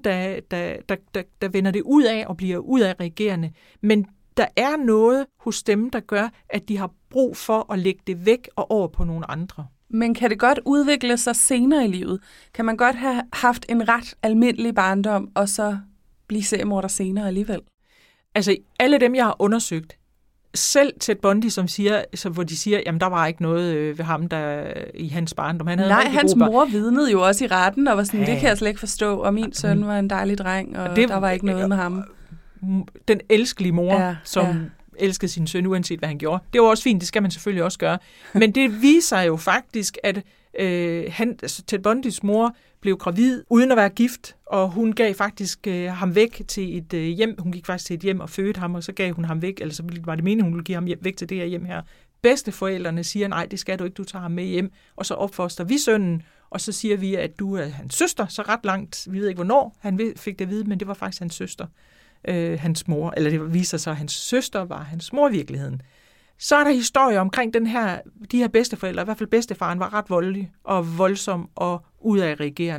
[SPEAKER 3] der vender det ud af og bliver udadreagerende. Men der er noget hos dem, der gør, at de har brug for at lægge det væk og over på nogle andre.
[SPEAKER 1] Men kan det godt udvikle sig senere i livet? Kan man godt have haft en ret almindelig barndom, og så blive seriemorder senere alligevel?
[SPEAKER 3] Altså, alle dem, jeg har undersøgt, selv Ted Bundy, hvor de siger, jamen der var ikke noget ved ham, der i hans barndom. Han havde
[SPEAKER 1] hans mor vidnede jo også i retten, og var sådan, det kan jeg slet ikke forstå, og min søn var en dejlig dreng, og der var ikke noget med ham.
[SPEAKER 3] Den elskelige mor, som elskede sin søn, uanset hvad han gjorde. Det var også fint, det skal man selvfølgelig også gøre. Men det viser jo faktisk, at Ted Bundys mor blev gravid uden at være gift, og hun gav faktisk ham væk til et hjem. Hun gik faktisk til et hjem og fødte ham, og så gav hun ham væk, eller så var det meningen, hun ville give ham væk til det her hjem her. Bedsteforældrene siger, nej, det skal du ikke, du tager ham med hjem, og så opfoster vi sønnen, og så siger vi, at du er hans søster, så ret langt, vi ved ikke, hvornår han fik det at vide, men det var faktisk hans søster, hans mor, eller det viser sig, at hans søster var hans mor i virkeligheden. Så er der historier omkring de her bedsteforældre, i hvert fald bedstefaren var ret voldelig og voldsom og udadreagerende,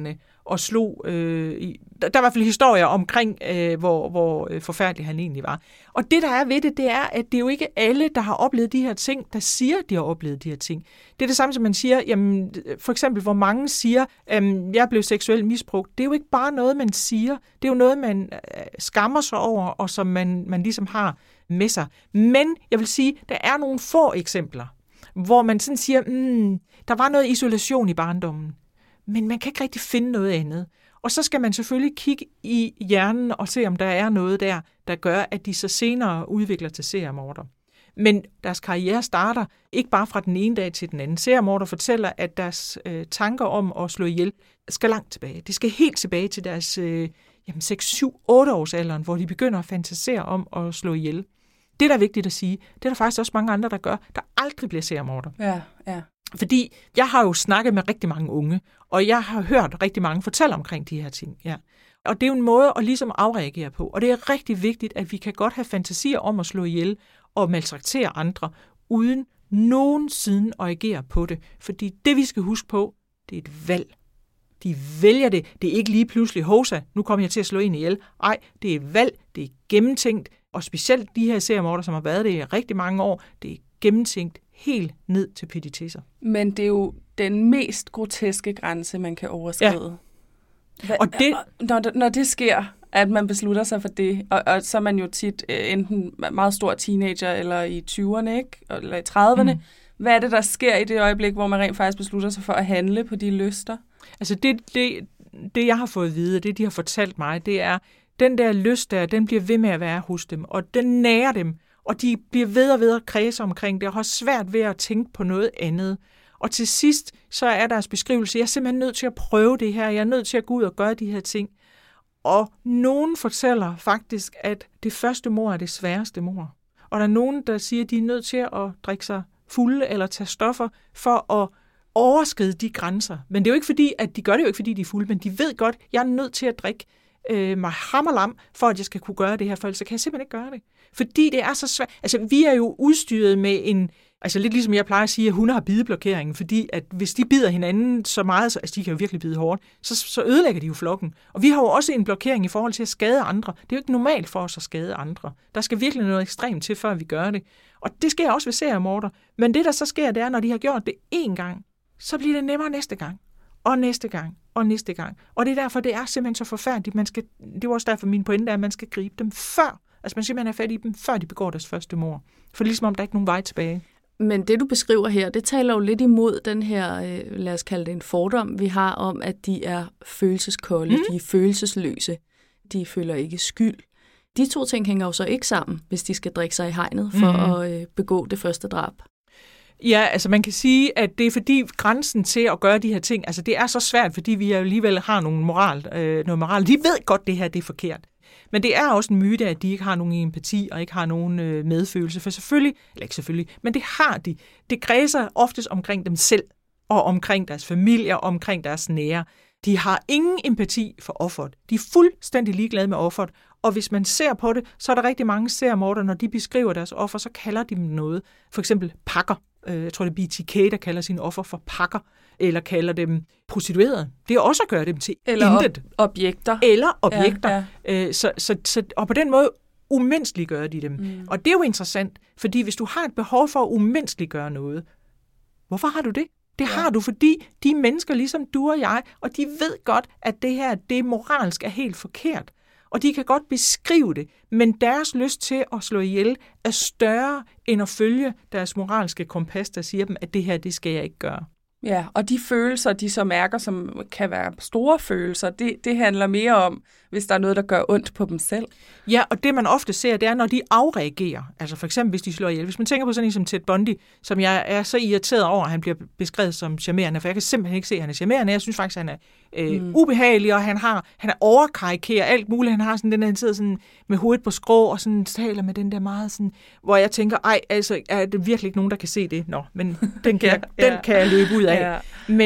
[SPEAKER 3] og slog. Der er i hvert fald historier omkring, hvor forfærdelig han egentlig var. Og det, der er ved det er, at det er jo ikke alle, der har oplevet de her ting, der siger, at de har oplevet de her ting. Det er det samme, som man siger, jamen, for eksempel, hvor mange siger, jeg blev seksuelt misbrugt. Det er jo ikke bare noget, man siger. Det er jo noget, man skammer sig over, og som man ligesom har med sig. Men jeg vil sige, der er nogle få eksempler, hvor man sådan siger, der var noget isolation i barndommen, men man kan ikke rigtig finde noget andet. Og så skal man selvfølgelig kigge i hjernen og se, om der er noget der gør, at de så senere udvikler til seriemorder. Men deres karriere starter ikke bare fra den ene dag til den anden. Seriemorder fortæller, at deres tanker om at slå ihjel skal langt tilbage. Det skal helt tilbage til deres 6-7-8-årsalderen, hvor de begynder at fantasere om at slå ihjel. Det, der er vigtigt at sige, det er der faktisk også mange andre, der gør, der aldrig bliver seriemorder.
[SPEAKER 1] Ja.
[SPEAKER 3] Fordi jeg har jo snakket med rigtig mange unge, og jeg har hørt rigtig mange fortælle omkring de her ting. Ja. Og det er jo en måde at ligesom afreagere på. Og det er rigtig vigtigt, at vi kan godt have fantasier om at slå ihjel og maltraktere andre, uden nogensinde at agere på det. Fordi det, vi skal huske på, det er et valg. De vælger det. Det er ikke lige pludselig, hosa, nu kommer jeg til at slå en ihjel. Nej, det er et valg, det er gennemtænkt. Og specielt de her seriemorder, som har været det i rigtig mange år, det er gennemtænkt helt ned til petitesser.
[SPEAKER 1] Men det er jo den mest groteske grænse, man kan overskride.
[SPEAKER 3] Ja. Og det,
[SPEAKER 1] når det sker, at man beslutter sig for det, og så er man jo tit enten meget stor teenager, eller i 20'erne, ikke? Eller i 30'erne. Hvad er det, der sker i det øjeblik, hvor man rent faktisk beslutter sig for at handle på de lyster?
[SPEAKER 3] Altså det jeg har fået at vide, det de har fortalt mig, det er, den der lyst der, den bliver ved med at være hos dem, og den nærer dem, og de bliver ved at kredse omkring det, og har svært ved at tænke på noget andet. Og til sidst, så er deres beskrivelse, jeg er simpelthen nødt til at prøve det her, jeg er nødt til at gå ud og gøre de her ting. Og nogen fortæller faktisk, at det første mord er det sværeste mord. Og der er nogen, der siger, at de er nødt til at drikke sig fulde eller tage stoffer for at overskride de grænser. Men det er jo ikke fordi, at de gør det jo ikke, fordi de er fulde, men de ved godt, at jeg er nødt til at drikke mig hammerlam, for at jeg skal kunne gøre det her, for ellers så kan jeg simpelthen ikke gøre det. Fordi det er så svært. Altså, vi er jo udstyret med en, altså lidt ligesom jeg plejer at sige, at hunde har bideblokering, fordi at hvis de bider hinanden så meget, så, altså de kan jo virkelig bide hårdt, så ødelægger de jo flokken. Og vi har jo også en blokering i forhold til at skade andre. Det er jo ikke normalt for os at skade andre. Der skal virkelig noget ekstremt til, før vi gør det. Og det sker også ved seriemorder. Men det, der så sker, det er, når de har gjort det én gang, så bliver det nemmere næste gang. Og næste gang, og næste gang. Og det er derfor, det er simpelthen så forfærdeligt. Det er også derfor, min pointe er, at man skal gribe dem før. Altså man simpelthen er fat i dem, før de begår deres første mord. For ligesom om der ikke er nogen vej tilbage.
[SPEAKER 2] Men det, du beskriver her, det taler jo lidt imod den her, lad os kalde det en fordom, vi har om, at de er følelseskolde, de er følelsesløse, de føler ikke skyld. De to ting hænger jo så ikke sammen, hvis de skal drikke sig i hegnet for at begå det første drab.
[SPEAKER 3] Ja, altså man kan sige, at det er fordi grænsen til at gøre de her ting, altså det er så svært, fordi vi alligevel har noget moral. De ved godt, det her det er forkert. Men det er også en myte, at de ikke har nogen empati og ikke har nogen medfølelse. For selvfølgelig, eller ikke selvfølgelig, men det har de. Det kredser oftest omkring dem selv, og omkring deres familie, og omkring deres nære. De har ingen empati for offeret. De er fuldstændig ligeglade med offeret. Og hvis man ser på det, så er der rigtig mange seriemordere, når de beskriver deres offer, så kalder de dem noget. For eksempel pakker. Jeg tror, det er BTK, der kalder sine offer for pakker. Eller kalder dem prostituerede. Det er også at gøre dem til intet.
[SPEAKER 1] Objekter.
[SPEAKER 3] Eller objekter. Ja. Og på den måde umenneskeliggør de dem. Og det er jo interessant, fordi hvis du har et behov for at umenneskeliggøre noget, hvorfor har du det? Det har du, fordi de mennesker, ligesom du og jeg, og de ved godt, at det her, det moralsk er helt forkert. Og de kan godt beskrive det, men deres lyst til at slå ihjel er større end at følge deres moralske kompas, der siger dem, at det her, det skal jeg ikke gøre.
[SPEAKER 1] Ja, og de følelser, de så mærker, som kan være store følelser, det handler mere om, hvis der er noget, der gør ondt på dem selv.
[SPEAKER 3] Ja, og det man ofte ser, det er, når de afreagerer. Altså for eksempel, hvis de slår ihjel. Hvis man tænker på sådan en som Ted Bundy, som jeg er så irriteret over, at han bliver beskrevet som charmerende, for jeg kan simpelthen ikke se, at han er charmerende. Jeg synes faktisk, at han er ubehagelig, og han er overkarikeret alt muligt. Han har sådan den, han sidder sådan med hovedet på skrå, og sådan taler med den der meget sådan, hvor jeg tænker, altså er det virkelig ikke nogen, der kan se det? Nå, men den kan jeg løbe ud af. Ja.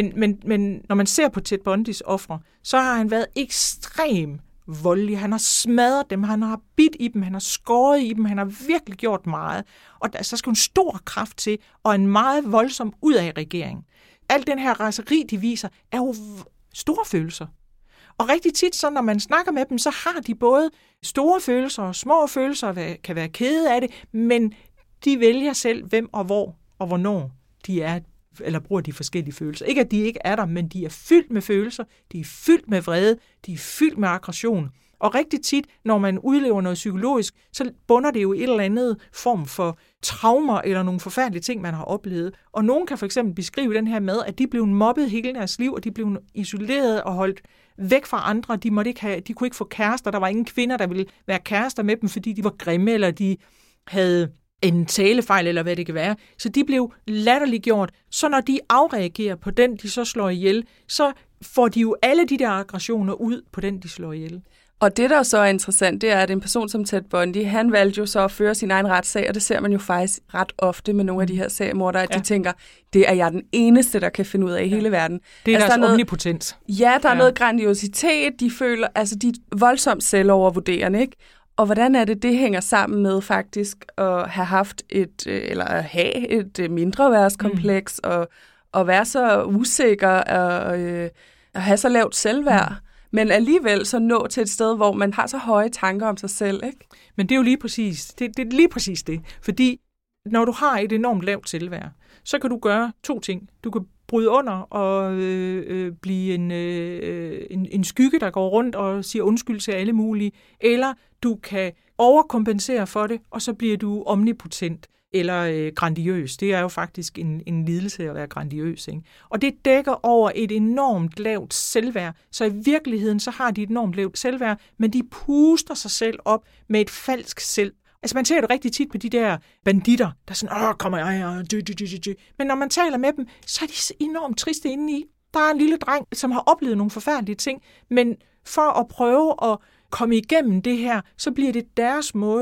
[SPEAKER 3] Men når man ser på Ted Bundys ofre, så har han været ekstrem voldelig. Han har smadret dem, han har bidt i dem, han har skåret i dem, han har virkelig gjort meget. Og der så skal en stor kraft til, og en meget voldsom udadreagering. Al den her raseri, de viser, er jo store følelser. Og rigtig tit, så når man snakker med dem, så har de både store følelser og små følelser, og kan være kede af det, men de vælger selv, hvem og hvor og hvornår de er, eller bruger de forskellige følelser. Ikke at de ikke er der, men de er fyldt med følelser, de er fyldt med vrede, de er fyldt med aggression. Og rigtig tit, når man udlever noget psykologisk, så bunder det jo et eller andet form for traumer eller nogle forfærdelige ting, man har oplevet. Og nogen kan for eksempel beskrive den her med, at de blev mobbet hele deres liv, og de blev isoleret og holdt væk fra andre. De kunne ikke få kærester. Der var ingen kvinder, der ville være kærester med dem, fordi de var grimme, eller de havde en talefejl, eller hvad det kan være. Så de blev latterliggjort. Så når de afreagerer på den, de så slår ihjel, så får de jo alle de der aggressioner ud på den, de slår ihjel.
[SPEAKER 1] Og det, der så er interessant, det er, at en person som Ted Bundy, han valgte jo så at føre sin egen retssag, og det ser man jo faktisk ret ofte med nogle af de her seriemordere, at de tænker, det er jeg den eneste, der kan finde ud af i hele verden.
[SPEAKER 3] Det er deres omnipotens.
[SPEAKER 1] Ja, der er noget grandiositet, de føler, altså de er voldsomt selvovervurderende, ikke? Og hvordan er det hænger sammen med faktisk at have haft at have et mindreværdskompleks, og være så usikker, og at have så lavt selvværd. Men alligevel så nå til et sted, hvor man har så høje tanker om sig selv, ikke?
[SPEAKER 3] Men det er jo lige præcis det. Er lige præcis det. Fordi når du har et enormt lavt selvværd, så kan du gøre to ting. Du kan bryde under og blive en skygge, der går rundt og siger undskyld til alle mulige. Eller du kan overkompensere for det, og så bliver du omnipotent eller grandiøs. Det er jo faktisk en lidelse at være grandiøs, ikke? Og det dækker over et enormt lavt selvværd. Så i virkeligheden, så har de et enormt lavt selvværd, men de puster sig selv op med et falsk selv. Altså man ser det rigtig tit på de der banditter, der er sådan, kommer jeg, Men når man taler med dem, så er de enormt triste indeni. Der er en lille dreng, som har oplevet nogle forfærdelige ting, men for at prøve at komme igennem det her, så bliver det deres måde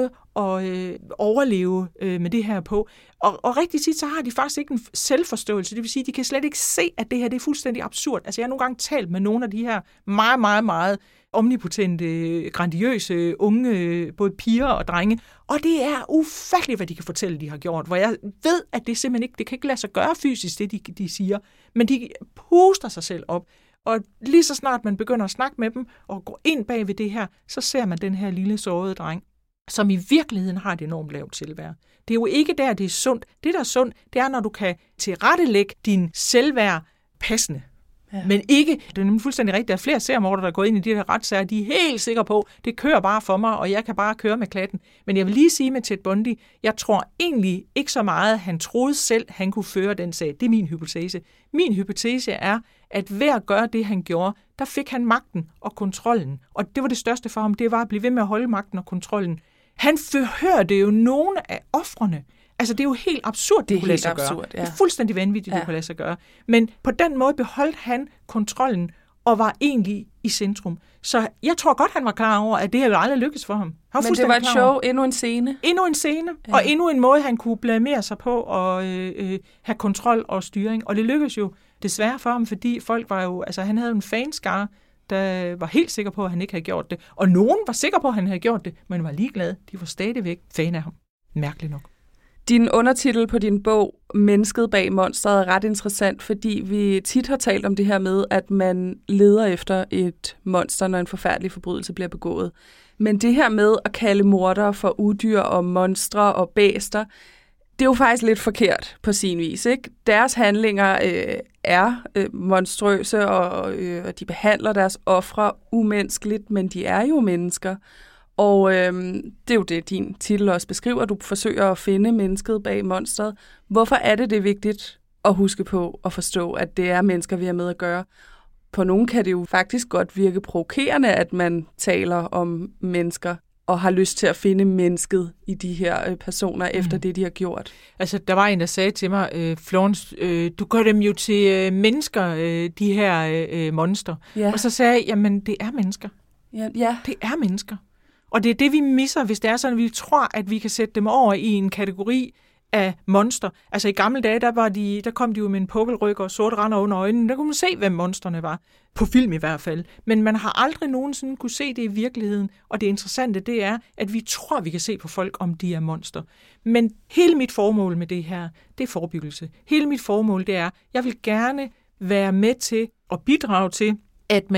[SPEAKER 3] at overleve med det her på. Og rigtig tit, så har de faktisk ikke en selvforståelse. Det vil sige, at de kan slet ikke se, at det her det er fuldstændig absurd. Altså jeg har nogle gange talt med nogle af de her meget, meget, meget omnipotente, grandiøse, unge, både piger og drenge. Og det er ufatteligt, hvad de kan fortælle, de har gjort. Hvor jeg ved, at det simpelthen ikke, det kan ikke lade sig gøre fysisk, det de siger. Men de puster sig selv op. Og lige så snart man begynder at snakke med dem og gå ind bag ved det her, så ser man den her lille sårede dreng, som i virkeligheden har et enormt lavt selvværd. Det er jo ikke der, det er sundt. Det, der er sundt, det er, når du kan tilrettelægge din selvværd passende. Ja. Men ikke, det er nemlig fuldstændig rigtigt, der er flere seriemordere, der er gået ind i de her retssager, de er helt sikre på, det kører bare for mig, og jeg kan bare køre med klatten. Men jeg vil lige sige med Ted Bundy, jeg tror egentlig ikke så meget, han troede selv, han kunne føre den sag. Det er min hypotese. Min hypotese er, at ved at gøre det, han gjorde, der fik han magten og kontrollen. Og det var det største for ham, det var at blive ved med at holde magten og kontrollen. Han forhørte jo nogle af ofrene. Altså, det er jo helt absurd, det kunne lade sig gøre. Ja. Det er fuldstændig vanvittigt, det kunne lade sig gøre. Men på den måde beholdt han kontrollen og var egentlig i centrum. Så jeg tror godt, han var klar over, at det her jo aldrig lykkedes for ham.
[SPEAKER 1] Men det var et show, endnu en scene.
[SPEAKER 3] Endnu en scene, og endnu en måde, han kunne blamere sig på og have kontrol og styring. Og det lykkedes jo desværre for ham, fordi folk var jo, altså han havde en fanskare, der var helt sikker på, at han ikke havde gjort det. Og nogen var sikre på, at han havde gjort det, men var ligeglade. De var stadigvæk fan af ham. Mærkeligt nok.
[SPEAKER 1] Din undertitel på din bog, Mennesket bag monstret, er ret interessant, fordi vi tit har talt om det her med, at man leder efter et monster, når en forfærdelig forbrydelse bliver begået. Men det her med at kalde mordere for udyr og monstre og bæster, det er jo faktisk lidt forkert på sin vis, ikke? Deres handlinger er monstrøse, og de behandler deres ofre umenneskeligt, men de er jo mennesker. Og det er jo det, din titel også beskriver. Du forsøger at finde mennesket bag monstret. Hvorfor er det vigtigt at huske på og forstå, at det er mennesker, vi har med at gøre? På nogen kan det jo faktisk godt virke provokerende, at man taler om mennesker og har lyst til at finde mennesket i de her personer efter det, de har gjort.
[SPEAKER 3] Altså, der var en, der sagde til mig, Florence, du gør dem jo til mennesker, de her monster. Ja. Og så sagde jeg, jamen, det er mennesker. Ja. Det er mennesker. Og det er det, vi misser, hvis det er sådan, at vi tror, at vi kan sætte dem over i en kategori af monster. Altså i gamle dage, der kom de jo med en pukkelryg og sorte render under øjnene. Der kunne man se, hvem monsterne var. På film i hvert fald. Men man har aldrig nogensinde kunne se det i virkeligheden. Og det interessante, det er, at vi tror, vi kan se på folk, om de er monster. Men hele mit formål med det her, det er forebyggelse. Hele mit formål, det er, jeg vil gerne være med til at bidrage til, at man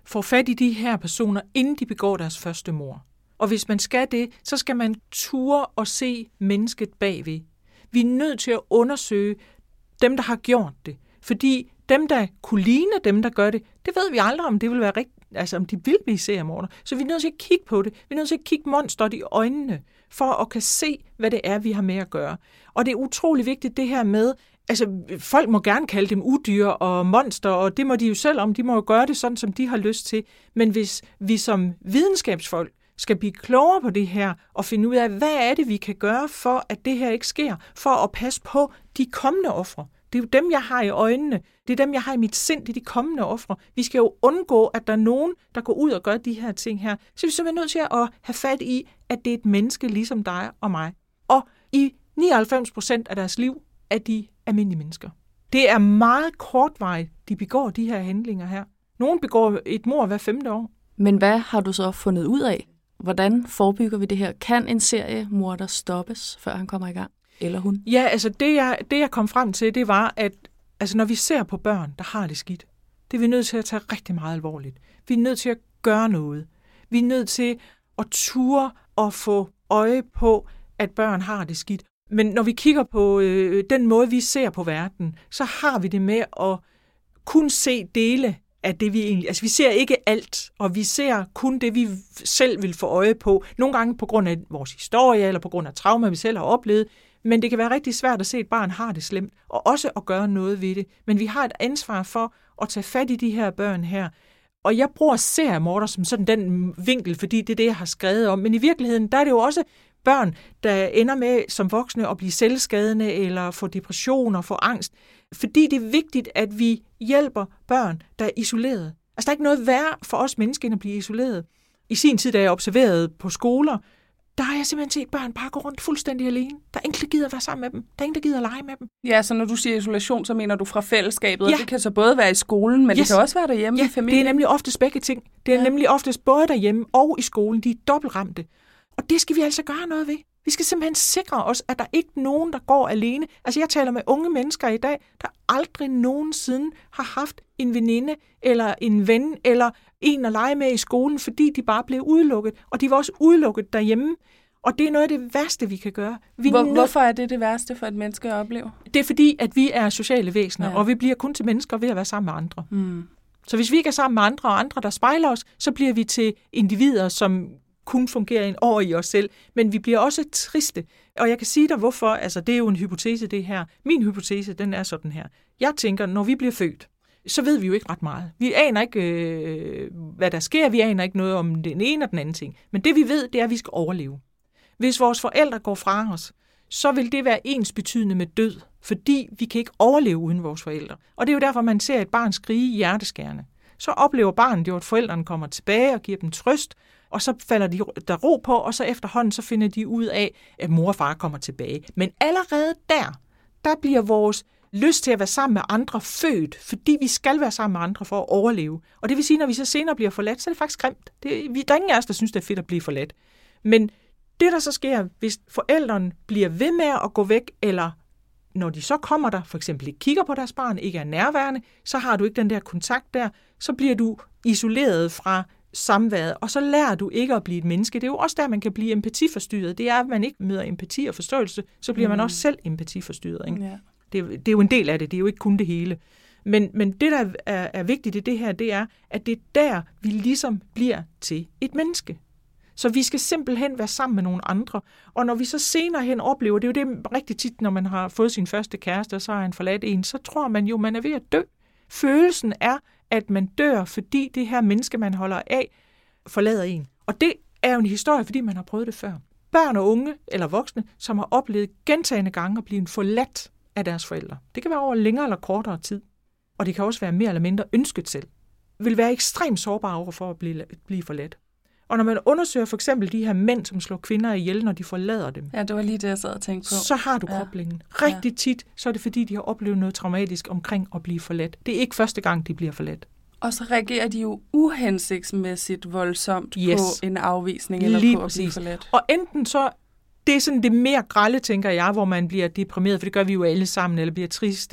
[SPEAKER 3] får fat i de her personer, inden de begår deres første mord. Og hvis man skal det, så skal man ture og se mennesket bagved. Vi er nødt til at undersøge dem, der har gjort det. Fordi dem, der kunne ligne dem, der gør det, det ved vi aldrig, om det vil være rigtigt, altså om de vil blive seriemordere. Så vi er nødt til at kigge på det. Vi er nødt til at kigge monsteret i øjnene, for at kan se, hvad det er, vi har med at gøre. Og det er utrolig vigtigt, det her med, altså folk må gerne kalde dem udyr og monster, og det må de jo selv om, de må jo gøre det sådan, som de har lyst til. Men hvis vi som videnskabsfolk skal blive klogere på det her, og finde ud af, hvad er det, vi kan gøre, for at det her ikke sker, for at passe på de kommende ofre. Det er jo dem, jeg har i øjnene. Det er dem, jeg har i mit sind. Det er de kommende ofre. Vi skal jo undgå, at der er nogen, der går ud og gør de her ting her. Så vi er simpelthen nødt til at have fat i, at det er et menneske ligesom dig og mig. Og i 99% af deres liv er de almindelige mennesker. Det er meget kortvarigt, de begår de her handlinger her. Nogen begår et mord hver 5. år.
[SPEAKER 2] Men hvad har du så fundet ud af? Hvordan forebygger vi det her? Kan en seriemorder stoppes, før han kommer i gang? Eller hun?
[SPEAKER 3] Ja, altså det jeg kom frem til, det var, at altså, når vi ser på børn, der har det skidt, det er vi nødt til at tage rigtig meget alvorligt. Vi er nødt til at gøre noget. Vi er nødt til at ture og få øje på, at børn har det skidt. Men når vi kigger på den måde, vi ser på verden, så har vi det med at kun se dele af det, vi egentlig... Altså, vi ser ikke alt, og vi ser kun det, vi selv vil få øje på. Nogle gange på grund af vores historie, eller på grund af traumer, vi selv har oplevet. Men det kan være rigtig svært at se, at et barn har det slemt, og også at gøre noget ved det. Men vi har et ansvar for at tage fat i de her børn her. Og jeg bruger seriemorder som sådan den vinkel, fordi det er det, jeg har skrevet om. Men i virkeligheden, der er det jo også børn, der ender med som voksne at blive selvskadende, eller få depression og få angst. Fordi det er vigtigt, at vi hjælper børn, der er isoleret. Altså, der er ikke noget værre for os mennesker, end at blive isoleret. I sin tid, da jeg observerede på skoler, der har jeg simpelthen set børn bare gå rundt fuldstændig alene. Der er ingen, der gider at være sammen med dem. Der er ingen, der gider at lege med dem.
[SPEAKER 1] Ja, så når du siger isolation, så mener du fra fællesskabet. Ja. Det kan så både være i skolen, men det kan også være derhjemme i familien.
[SPEAKER 3] Det er nemlig oftest begge ting. Det er nemlig oftest både derhjemme og i skolen. De er dobbeltramte. Og det skal vi altså gøre noget ved. Vi skal simpelthen sikre os, at der ikke er nogen, der går alene. Altså, jeg taler med unge mennesker i dag, der aldrig nogensinde har haft en veninde, eller en ven, eller en at lege med i skolen, fordi de bare blev udelukket. Og de var også udelukket derhjemme. Og det er noget af det værste, vi kan gøre.
[SPEAKER 1] Hvorfor er det værste for et menneske at opleve?
[SPEAKER 3] Det er fordi, at vi er sociale væsener, og vi bliver kun til mennesker ved at være sammen med andre. Så hvis vi ikke er sammen med andre, og andre, der spejler os, så bliver vi til individer, som kun fungerer ind over i os selv. Men vi bliver også triste. Og jeg kan sige dig, hvorfor. Altså, det er jo en hypotese, det her. Min hypotese, den er sådan her. Jeg tænker, når vi bliver født, så ved vi jo ikke ret meget. Vi aner ikke, hvad der sker. Vi aner ikke noget om den ene og den anden ting. Men det vi ved, det er, at vi skal overleve. Hvis vores forældre går fra os, så vil det være ensbetydende med død, fordi vi kan ikke overleve uden vores forældre. Og det er jo derfor, man ser et barn skrige hjerteskærende. Så oplever barnet jo, at forældrene kommer tilbage og giver dem trøst, og så falder de der ro på, og så efterhånden så finder de ud af, at mor og far kommer tilbage. Men allerede der bliver vores lyst til at være sammen med andre født, fordi vi skal være sammen med andre for at overleve. Og det vil sige, når vi så senere bliver forladt, så er det faktisk grimt. Der er ingen af os, der synes, det er fedt at blive forladt. Men det, der så sker, hvis forældrene bliver ved med at gå væk, eller når de så kommer der, for eksempel ikke kigger på deres barn, ikke er nærværende, så har du ikke den der kontakt der, så bliver du isoleret fra samværet, og så lærer du ikke at blive et menneske. Det er jo også der, man kan blive empatiforstyrret. Det er, at man ikke møder empati og forståelse, så bliver man også selv empatiforstyrret. Ikke? Ja. Det er jo en del af det, det er jo ikke kun det hele. Men det, der er vigtigt i det her, det er, at det er der, vi ligesom bliver til et menneske. Så vi skal simpelthen være sammen med nogle andre. Og når vi så senere hen oplever, det er jo det rigtig tit, når man har fået sin første kæreste, og så har han forladt en, så tror man jo, man er ved at dø. Følelsen er, at man dør, fordi det her menneske, man holder af, forlader en. Og det er jo en historie, fordi man har prøvet det før. Børn og unge eller voksne, som har oplevet gentagne gange at blive forladt af deres forældre. Det kan være over længere eller kortere tid. Og det kan også være mere eller mindre ønsket selv. Vil være ekstremt sårbare over for at blive forladt. Og når man undersøger for eksempel de her mænd, som slår kvinder ihjel, når de forlader dem.
[SPEAKER 1] Ja, det var lige det, jeg sad og tænkte på.
[SPEAKER 3] Så har du koblingen. Rigtig tit, så er det fordi, de har oplevet noget traumatisk omkring at blive forladt. Det er ikke første gang, de bliver forladt.
[SPEAKER 1] Og så reagerer de jo uhensigtsmæssigt voldsomt på en afvisning eller
[SPEAKER 3] lige
[SPEAKER 1] på
[SPEAKER 3] præcis.
[SPEAKER 1] At blive forladt.
[SPEAKER 3] Og enten så, det er sådan det mere grelle, tænker jeg, hvor man bliver deprimeret, for det gør vi jo alle sammen, eller bliver triste,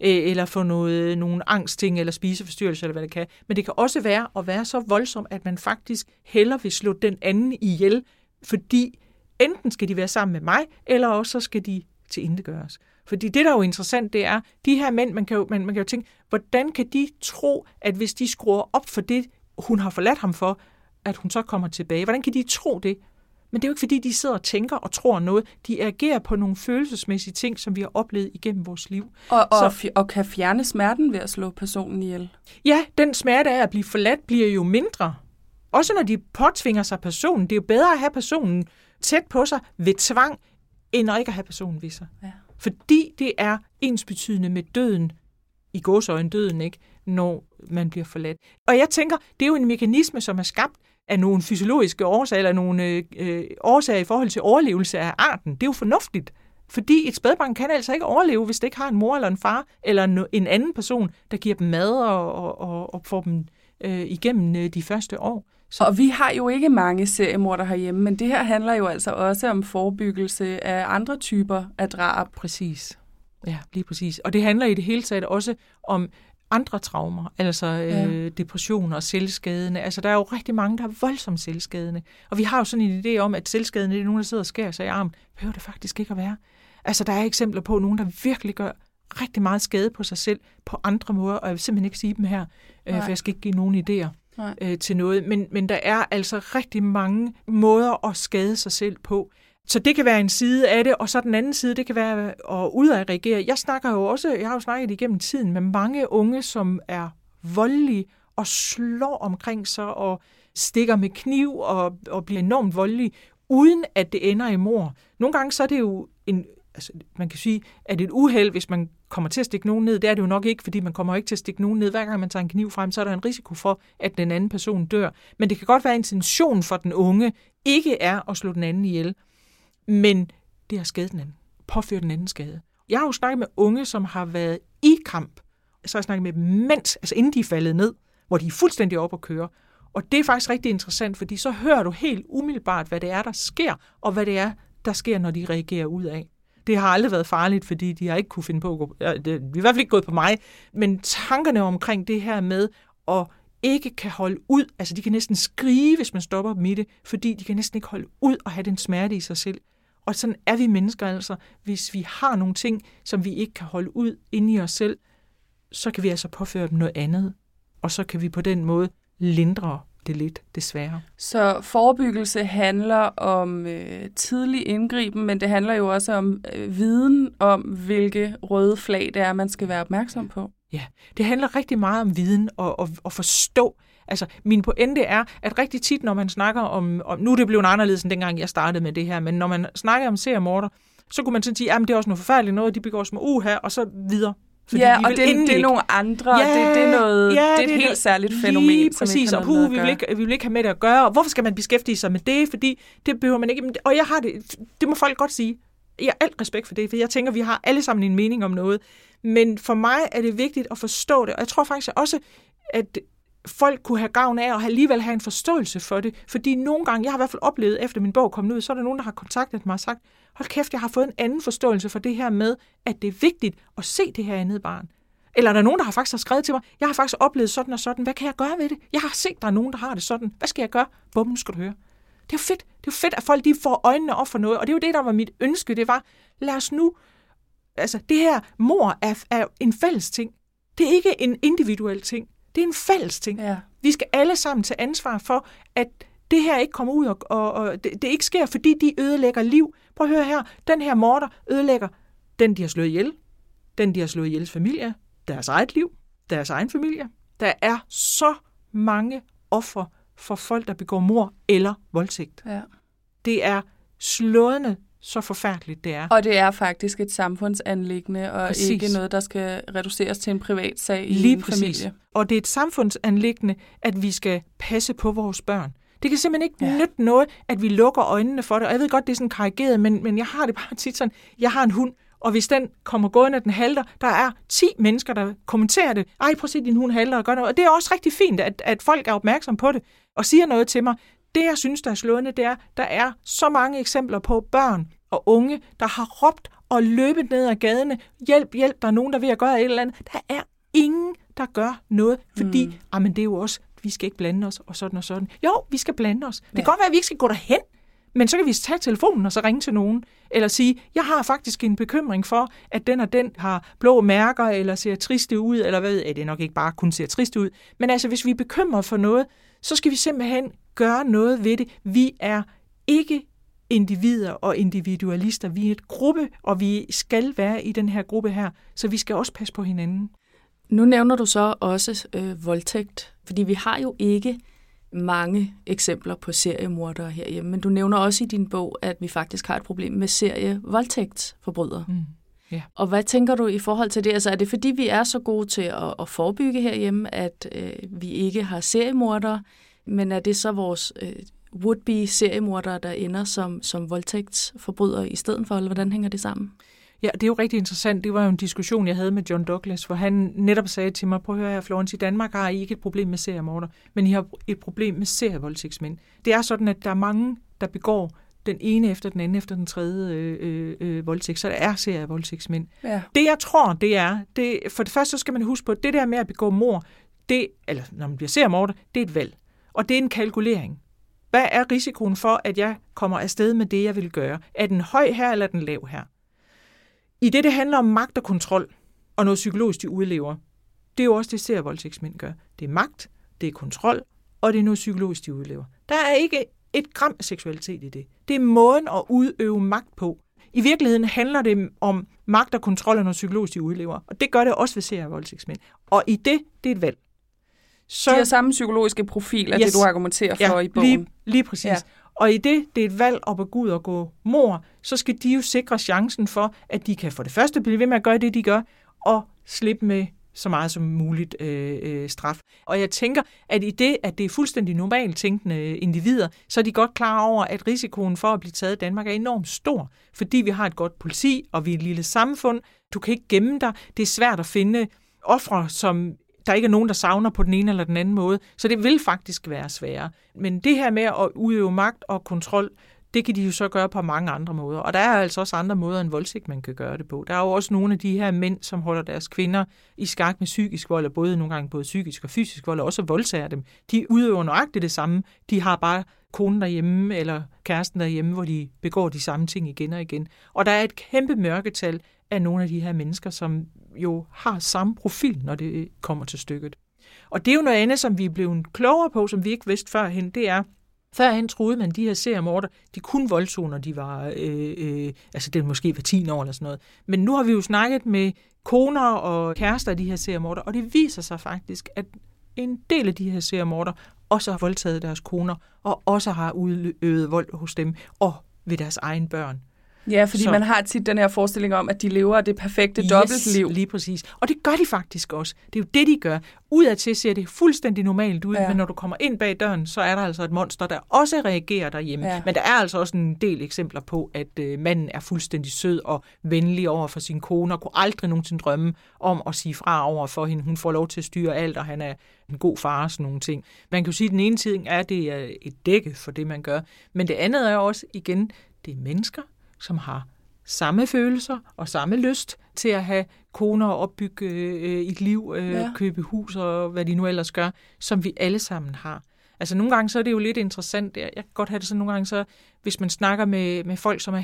[SPEAKER 3] eller få nogle angstting, eller spiseforstyrrelser, eller hvad det kan. Men det kan også være at være så voldsom, at man faktisk hellere vil slå den anden ihjel, fordi enten skal de være sammen med mig, eller også skal de tilintetgøres. Fordi det, der er jo interessant, det er, de her mænd, man kan jo tænke, hvordan kan de tro, at hvis de skruer op for det, hun har forladt ham for, at hun så kommer tilbage? Hvordan kan de tro det? Men det er jo ikke, fordi de sidder og tænker og tror noget. De agerer på nogle følelsesmæssige ting, som vi har oplevet igennem vores liv.
[SPEAKER 1] Og kan fjerne smerten ved at slå personen ihjel?
[SPEAKER 3] Ja, den smerte af at blive forladt bliver jo mindre. Også når de påtvinger sig personen. Det er jo bedre at have personen tæt på sig ved tvang, end at ikke at have personen ved sig. Ja. Fordi det er ensbetydende med døden, i gåseøjne døden, ikke, når man bliver forladt. Og jeg tænker, det er jo en mekanisme, som er skabt af nogle fysiologiske årsager, eller nogle årsager i forhold til overlevelse af arten. Det er jo fornuftigt, fordi et spædbarn kan altså ikke overleve, hvis det ikke har en mor eller en far, eller en anden person, der giver dem mad og får dem igennem de første år.
[SPEAKER 1] Og vi har jo ikke mange seriemordere herhjemme, men det her handler jo altså også om forebyggelse af andre typer af drab.
[SPEAKER 3] Præcis. Ja, lige præcis. Og det handler i det hele taget også om andre traumer, altså depressioner og selvskadende. Altså, der er jo rigtig mange, der er voldsomt selvskadende. Og vi har jo sådan en idé om, at selvskadende det er nogen, der sidder og skærer sig i armen. Det behøver det faktisk ikke at være. Altså, der er eksempler på nogen, der virkelig gør rigtig meget skade på sig selv på andre måder, og jeg vil simpelthen ikke sige dem her, for jeg skal ikke give nogen idéer til noget. Men der er altså rigtig mange måder at skade sig selv på. Så det kan være en side af det, og så den anden side, det kan være at udadreagere. Jeg har jo snakket igennem tiden med mange unge, som er voldelige og slår omkring sig og stikker med kniv og bliver enormt voldelige, uden at det ender i mord. Nogle gange så er det jo man kan sige, at et uheld, hvis man kommer til at stikke nogen ned, det er det jo nok ikke, fordi man kommer ikke til at stikke nogen ned. Hver gang man tager en kniv frem, så er der en risiko for, at den anden person dør. Men det kan godt være, at intentionen for den unge ikke er at slå den anden ihjel, men det har skadet den anden, påført den anden skade. Jeg har jo snakket med unge, som har været i kamp, så har jeg snakket med dem inden de er faldet ned, hvor de er fuldstændig oppe at køre. Og det er faktisk rigtig interessant, fordi så hører du helt umiddelbart, hvad det er, der sker, og hvad det er, der sker, når de reagerer ud af. Det har aldrig været farligt, fordi de har ikke kunne finde på at gå. Det er i hvert fald ikke gået på mig, men tankerne omkring det her med at ikke kan holde ud, altså de kan næsten skrige, hvis man stopper dem i det, fordi de kan næsten ikke holde ud og have den smerte i sig selv. Og sådan er vi mennesker altså. Hvis vi har nogle ting, som vi ikke kan holde ud inde i os selv, så kan vi altså påføre dem noget andet, og så kan vi på den måde lindre det lidt, desværre.
[SPEAKER 1] Så forebyggelse handler om tidlig indgriben, men det handler jo også om viden om, hvilke røde flag det er, man skal være opmærksom på.
[SPEAKER 3] Ja, det handler rigtig meget om viden og forstå. Altså, min pointe er, at rigtig tit, når man snakker om nu er det blevet anderledes, end dengang jeg startede med det her, men når man snakker om seriemorder, så kunne man sådan sige, at det er også noget forfærdeligt noget, de begår som uha, og så videre.
[SPEAKER 1] Fordi og det er nogle andre, det er et helt særligt fænomen.
[SPEAKER 3] Lige præcis, og vi vil ikke have med det at gøre, og hvorfor skal man beskæftige sig med det, fordi det behøver man ikke, og jeg har det må folk godt sige. Jeg har alt respekt for det, for jeg tænker, vi har alle sammen en mening om noget, men for mig er det vigtigt at forstå det, og jeg tror faktisk også, at folk kunne have gavn af at alligevel have en forståelse for det, fordi nogle gange, jeg har i hvert fald oplevet, efter min bog kom ud, så er der nogen, der har kontaktet mig og sagt, hold kæft, jeg har fået en anden forståelse for det her med, at det er vigtigt at se det her andet barn. Eller der er nogen, der har faktisk skrevet til mig, jeg har faktisk oplevet sådan og sådan, hvad kan jeg gøre ved det? Jeg har set, der er nogen, der har det sådan, hvad skal jeg gøre? Bum, nu skal du høre. Det er jo fedt. Det er jo fedt, at folk de får øjnene op for noget, og det er jo det, der var mit ønske, det var, lad os nu, altså det her mord er en fælles ting. Det er ikke en individuel ting. Det er en fælles ting. Ja. Vi skal alle sammen tage ansvar for, at det her ikke kommer ud, og det ikke sker, fordi de ødelægger liv. Prøv at høre her. Den her morder ødelægger den, de har slået ihjel. Den, de har slået ihjels familie. Deres eget liv. Deres egen familie. Der er så mange ofre for folk, der begår mord eller voldtægt. Ja. Det er slående, så forfærdeligt det er.
[SPEAKER 1] Og det er faktisk et samfundsanliggende, og præcis. Ikke noget, der skal reduceres til en privat sag i
[SPEAKER 3] lige
[SPEAKER 1] en
[SPEAKER 3] præcis.
[SPEAKER 1] Familie.
[SPEAKER 3] Og det er et samfundsanliggende, at vi skal passe på vores børn. Det kan simpelthen ikke nytte noget, at vi lukker øjnene for det. Og jeg ved godt, det er sådan karikeret, men jeg har det bare tit sådan, jeg har en hund, og hvis den kommer gående, den halter, der er 10 mennesker, der kommenterer det. Ej, prøv at se, din hund halter og gør noget. Og det er også rigtig fint, at folk er opmærksom på det og siger noget til mig. Det, jeg synes, der er slående, det er, der er så mange eksempler på børn og unge, der har råbt og løbe ned ad gaderne. Hjælp, der er nogen, der er ved at gøre et eller andet. Der er ingen, der gør noget, fordi men det er jo også, vi skal ikke blande os, og sådan og sådan. Jo, vi skal blande os. Det kan godt være, at vi ikke skal gå derhen, men så kan vi tage telefonen og så ringe til nogen, eller sige, jeg har faktisk en bekymring for, at den og den har blå mærker, eller ser triste ud, eller hvad ved jeg, det er nok ikke bare kun ser triste ud. Men altså, hvis vi er bekymret for noget, så skal vi simpelthen gøre noget ved det. Vi er ikke individer og individualister. Vi er et gruppe, og vi skal være i den her gruppe her, så vi skal også passe på hinanden.
[SPEAKER 2] Nu nævner du så også voldtægt, fordi vi har jo ikke mange eksempler på seriemordere herhjemme, men du nævner også i din bog, at vi faktisk har et problem med serievoldtægtsforbrydere.
[SPEAKER 3] Yeah.
[SPEAKER 2] Og hvad tænker du i forhold til det? Altså, er det fordi, vi er så gode til at forebygge herhjemme, at vi ikke har seriemordere, men er det så vores would-be seriemordere, der ender som voldtægtsforbrydere i stedet for, eller hvordan hænger det sammen?
[SPEAKER 3] Ja, det er jo rigtig interessant. Det var jo en diskussion, jeg havde med John Douglas, hvor han netop sagde til mig, prøv at høre her, Florence, i Danmark har I ikke et problem med seriemorder, men I har et problem med serievoldtægtsmænd. Det er sådan, at der er mange, der begår den ene efter den anden efter den tredje voldtægt, så der er serievoldtægtsmænd. Ja. Det jeg tror, det er, for det første så skal man huske på, at det der med at begå mord, eller når man bliver seriemorder, det er et valg, og det er en kalkulering. Hvad er risikoen for, at jeg kommer afsted med det, jeg vil gøre? Er den høj her, eller er den lav her? I det handler om magt og kontrol, og noget psykologisk, de udlever. Det er jo også det, serievoldtægtsmænd gør. Det er magt, det er kontrol, og det er noget psykologisk, de udlever. Der er ikke et gram af seksualitet i det. Det er måden at udøve magt på. I virkeligheden handler det om magt og kontrol og noget psykologisk, de udlever. Og det gør det også ved serievoldtægtsmænd. Og i det er et valg.
[SPEAKER 1] Så de har samme psykologiske profil af det, du argumenterer for i bogen.
[SPEAKER 3] Lige præcis. Ja. Og i det er et valg at begå og gå mord, så skal de jo sikre chancen for, at de kan for det første blive ved med at gøre det, de gør, og slippe med så meget som muligt straf. Og jeg tænker, at i det, at det er fuldstændig normalt tænkende individer, så er de godt klar over, at risikoen for at blive taget i Danmark er enormt stor, fordi vi har et godt politi, og vi er et lille samfund. Du kan ikke gemme dig. Det er svært at finde ofre, som der ikke er nogen, der savner på den ene eller den anden måde. Så det vil faktisk være sværere. Men det her med at udøve magt og kontrol, det kan de jo så gøre på mange andre måder. Og der er altså også andre måder end voldtægt, man kan gøre det på. Der er jo også nogle af de her mænd, som holder deres kvinder i skak med psykisk vold, og nogle gange både psykisk og fysisk vold, og også voldtager dem. De udøver nøjagtigt det samme. De har bare konen derhjemme eller kæresten derhjemme, hvor de begår de samme ting igen og igen. Og der er et kæmpe mørketal af nogle af de her mennesker, som jo har samme profil, når det kommer til stykket. Og det er jo noget andet, som vi er blevet klogere på, som vi ikke vidste førhen, det er, førhen troede man, de her seriemorder, de kun voldtog, når de var, altså det måske var 10 år eller sådan noget. Men nu har vi jo snakket med koner og kærester af de her seriemorder, og det viser sig faktisk, at en del af de her seriemorder også har voldtaget deres koner, og også har udøvet vold hos dem, og ved deres egen børn.
[SPEAKER 1] Ja, fordi man har tit den her forestilling om, at de lever det perfekte dobbeltliv.
[SPEAKER 3] Lige præcis. Og det gør de faktisk også. Det er jo det, de gør. Udadtil ser det fuldstændig normalt ud, men når du kommer ind bag døren, så er der altså et monster, der også reagerer derhjemme. Ja. Men der er altså også en del eksempler på, at manden er fuldstændig sød og venlig over for sin kone, og kunne aldrig nogensinde drømme om at sige fra over for hende. Hun får lov til at styre alt, og han er en god far og sådan nogle ting. Man kan jo sige, at den ene ting er, at det er et dække for det, man gør. Men det andet er også, igen, det er mennesker, som har samme følelser og samme lyst til at have koner og opbygge et liv, købe hus og hvad de nu ellers gør, som vi alle sammen har. Altså nogle gange så er det jo lidt interessant. Jeg kan godt have det sådan nogle gange, så hvis man snakker med folk, som er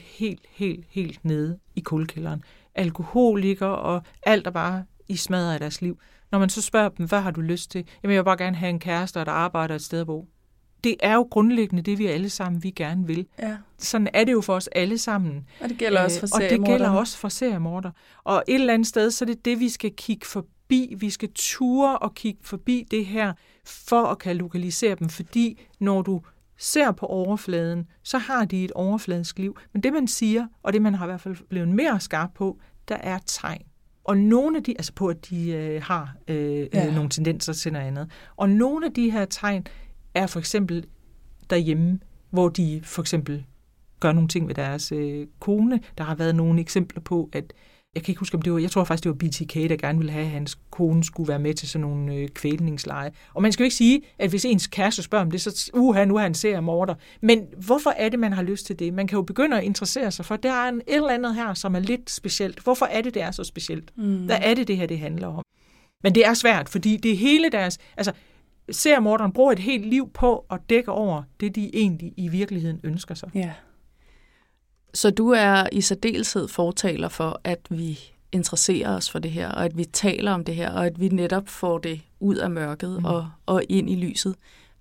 [SPEAKER 3] helt nede i kuldekælderen, alkoholikere og alt er bare i smadret af deres liv. Når man så spørger dem, hvad har du lyst til? Jamen jeg vil bare gerne have en kæreste, der arbejder et sted at bo. Det er jo grundlæggende det, vi alle sammen vi gerne vil. Ja. Sådan er det jo for os alle sammen.
[SPEAKER 1] Og det gælder også for seriemorder.
[SPEAKER 3] Og det gælder også for seriemorder. Og et eller andet sted, så er det det, vi skal kigge forbi. Vi skal ture og kigge forbi det her, for at kan lokalisere dem. Fordi når du ser på overfladen, så har de et overfladisk liv. Men det, man siger, og det, man har i hvert fald blevet mere skarp på, der er tegn. Og nogle af de, altså på, at de har nogle tendenser til noget andet. Og nogle af de her tegn, er for eksempel derhjemme, hvor de for eksempel gør nogle ting med deres kone. Der har været nogle eksempler på, at Jeg kan ikke huske, om det var, jeg tror faktisk, det var BTK, der gerne ville have, at hans kone skulle være med til sådan nogle kvælningsleje. Og man skal jo ikke sige, at hvis ens kæreste spørger om det, så nu er han seriemorder. Men hvorfor er det, man har lyst til det? Man kan jo begynde at interessere sig for, der er et eller andet her, som er lidt specielt. Hvorfor er det er så specielt? Hvad er det her, det handler om? Men det er svært, fordi det hele deres... Altså, seriemorderen bruger et helt liv på at dække over det, de egentlig i virkeligheden ønsker sig.
[SPEAKER 2] Ja. Så du er i særdeleshed fortaler for, at vi interesserer os for det her, og at vi taler om det her, og at vi netop får det ud af mørket og ind i lyset.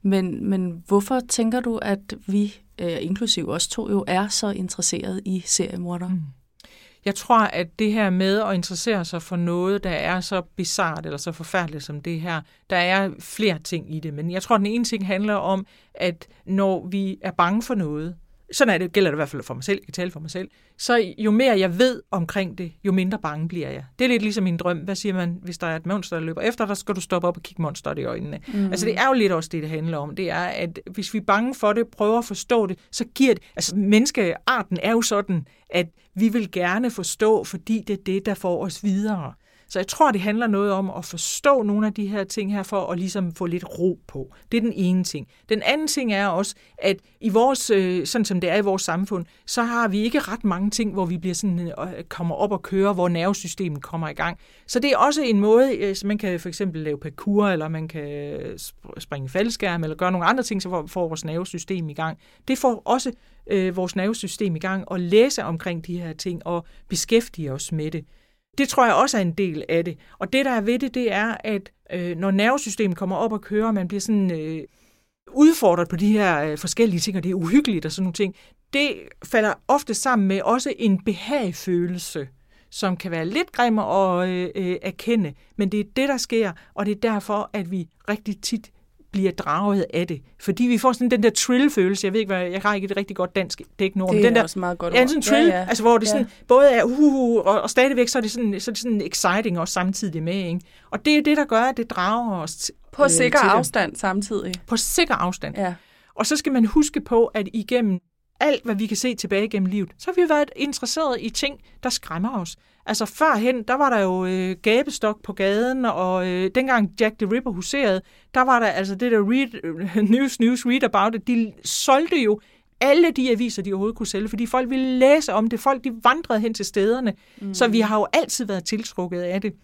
[SPEAKER 2] Men hvorfor tænker du, at vi, inklusive os to, jo er så interesseret i seriemordere?
[SPEAKER 3] Jeg tror, at det her med at interessere sig for noget, der er så bizart eller så forfærdeligt som det her, der er flere ting i det. Men jeg tror, at den ene ting handler om, at når vi er bange for noget, sådan gælder det i hvert fald for mig selv, jeg kan tale for mig selv, så jo mere jeg ved omkring det, jo mindre bange bliver jeg. Det er lidt ligesom min drøm. Hvad siger man, hvis der er et monster, der løber efter dig, så skal du stoppe op og kigge monsteret i øjnene. Altså det er jo lidt også det handler om. Det er, at hvis vi er bange for det, prøver at forstå det, så giver det... Altså menneskearten er jo sådan, at vi vil gerne forstå, fordi det er det, der får os videre. Så jeg tror, det handler noget om at forstå nogle af de her ting her, for at ligesom få lidt ro på. Det er den ene ting. Den anden ting er også, at i vores, sådan som det er i vores samfund, så har vi ikke ret mange ting, hvor vi bliver sådan, kommer op og kører, hvor nervesystemet kommer i gang. Så det er også en måde, så man kan for eksempel lave parkour, eller man kan springe faldskærm, eller gøre nogle andre ting, så får vores nervesystem i gang. Det får også vores nervesystem i gang, og læse omkring de her ting, og beskæftige os med det. Det tror jeg også er en del af det. Og det, der er ved det, det er, at når nervesystemet kommer op og kører, og man bliver sådan udfordret på de her forskellige ting, og det er uhyggeligt og sådan nogle ting, det falder ofte sammen med også en behagfølelse, som kan være lidt grim at erkende. Men det er det, der sker, og det er derfor, at vi rigtig tit bliver draget af det. Fordi vi får sådan den der thrill-følelse. Jeg ved ikke, jeg har ikke et rigtig godt dansk dæknord.
[SPEAKER 2] Det er
[SPEAKER 3] den der,
[SPEAKER 2] også meget godt.
[SPEAKER 3] Ja, sådan thrill, altså hvor det sådan, både er og stadigvæk så er det sådan exciting også samtidig med, ikke? Og det er det, der gør, at det drager os
[SPEAKER 1] på sikker afstand samtidig.
[SPEAKER 3] På sikker afstand.
[SPEAKER 1] Ja.
[SPEAKER 3] Og så skal man huske på, at igennem alt, hvad vi kan se tilbage gennem livet, så har vi været interesseret i ting, der skræmmer os. Altså førhen, der var der jo gabestok på gaden, og dengang Jack the Ripper huserede, der var der altså det der read about it. De solgte jo alle de aviser, de overhovedet kunne sælge, fordi folk ville læse om det. Folk, de vandrede hen til stederne, så vi har jo altid været tiltrukket af det.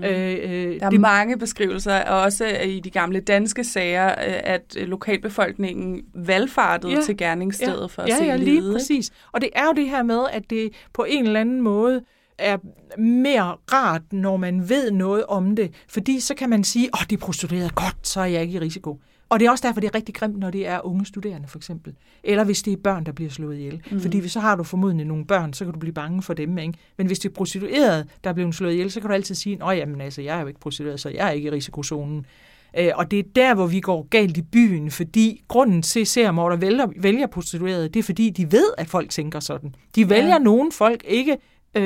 [SPEAKER 1] Der er mange beskrivelser, også i de gamle danske sager, at lokalbefolkningen valgfartede til gerningsstedet for at se
[SPEAKER 3] lige
[SPEAKER 1] lede,
[SPEAKER 3] præcis. Og det er jo det her med, at det på en eller anden måde er mere rart, når man ved noget om det, fordi så kan man sige, de er prostitueret, godt, så er jeg ikke i risiko. Og det er også derfor, det er rigtig grimt, når det er unge studerende, for eksempel. Eller hvis det er børn, der bliver slået ihjel. Fordi så har du formodentlig nogle børn, så kan du blive bange for dem, ikke? Men hvis det er prostitueret, der er blevet slået ihjel, så kan du altid sige, jamen altså, jeg er jo ikke prostitueret, så jeg er ikke i risikozonen. Og det er der, hvor vi går galt i byen, fordi grunden til, at seriemordere vælger prostituerede, det er fordi, de ved, at folk tænker sådan. De vælger nogle folk ikke,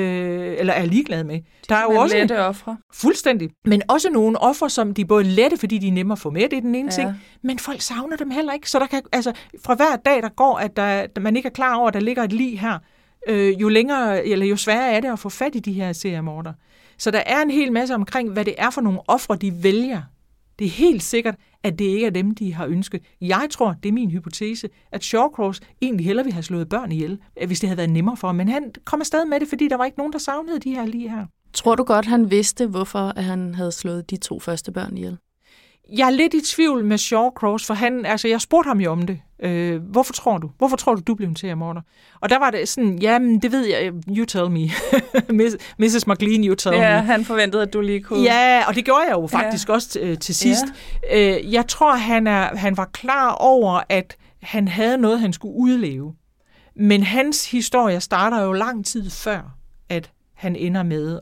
[SPEAKER 3] eller er ligeglade med. Der er jo også
[SPEAKER 1] lette ofre.
[SPEAKER 3] Fuldstændig. Men også nogle ofre, som de både lette, fordi de er nemmere at få med, det er den ene ting, men folk savner dem heller ikke. Så der kan, altså, fra hver dag, der går, at man ikke er klar over, at der ligger et lig her, jo længere, eller jo sværere er det at få fat i de her seriemordere. Så der er en hel masse omkring, hvad det er for nogle ofre, de vælger. Det er helt sikkert, at det ikke er dem, de har ønsket. Jeg tror, det er min hypotese, at Shawcross egentlig hellere ville have slået børn ihjel, hvis det havde været nemmere for ham. Men han kom afsted med det, fordi der var ikke nogen, der savnede de her lige her.
[SPEAKER 2] Tror du godt, han vidste, hvorfor han havde slået de 2 første børn ihjel?
[SPEAKER 3] Jeg er lidt i tvivl med Shawcross, for jeg spurgte ham jo om det. Hvorfor tror du blev en seriemorder? Og der var det sådan, jamen det ved jeg, you tell me. Mrs. McLean, you tell me.
[SPEAKER 1] Ja, han forventede, at du lige kunne...
[SPEAKER 3] Ja, og det gjorde jeg jo faktisk også til sidst. Ja. Jeg tror, han var klar over, at han havde noget, han skulle udleve. Men hans historie starter jo lang tid før, at han ender med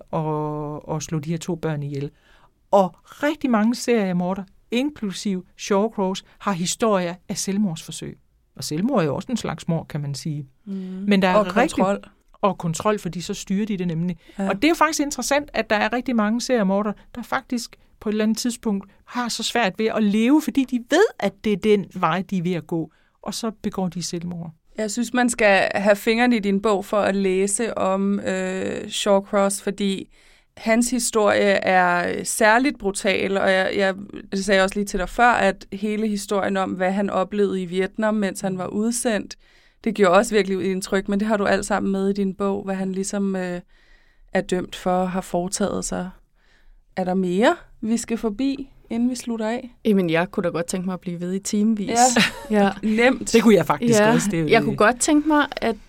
[SPEAKER 3] at slå de her 2 børn ihjel. Og rigtig mange seriemorder, inklusiv Shawcross, har historier af selvmordsforsøg. Og selvmord er jo også en slags mord, kan man sige. Men der er
[SPEAKER 1] og kontrol.
[SPEAKER 3] Og kontrol, fordi så styrer de det nemlig. Ja. Og det er jo faktisk interessant, at der er rigtig mange seriemorder, der faktisk på et eller andet tidspunkt har så svært ved at leve, fordi de ved, at det er den vej, de er ved at gå. Og så begår de selvmord.
[SPEAKER 1] Jeg synes, man skal have fingrene i din bog for at læse om Shawcross, fordi hans historie er særligt brutal, og jeg sagde også lige til dig før, at hele historien om, hvad han oplevede i Vietnam, mens han var udsendt, det gjorde også virkelig indtryk, men det har du alt sammen med i din bog, hvad han ligesom er dømt for at have foretaget sig. Er der mere, vi skal forbi, inden vi slutter af?
[SPEAKER 2] Jamen, jeg kunne da godt tænke mig at blive ved i timevis.
[SPEAKER 1] Ja, nemt.
[SPEAKER 3] Det kunne jeg faktisk også.
[SPEAKER 2] Jeg kunne godt tænke mig, at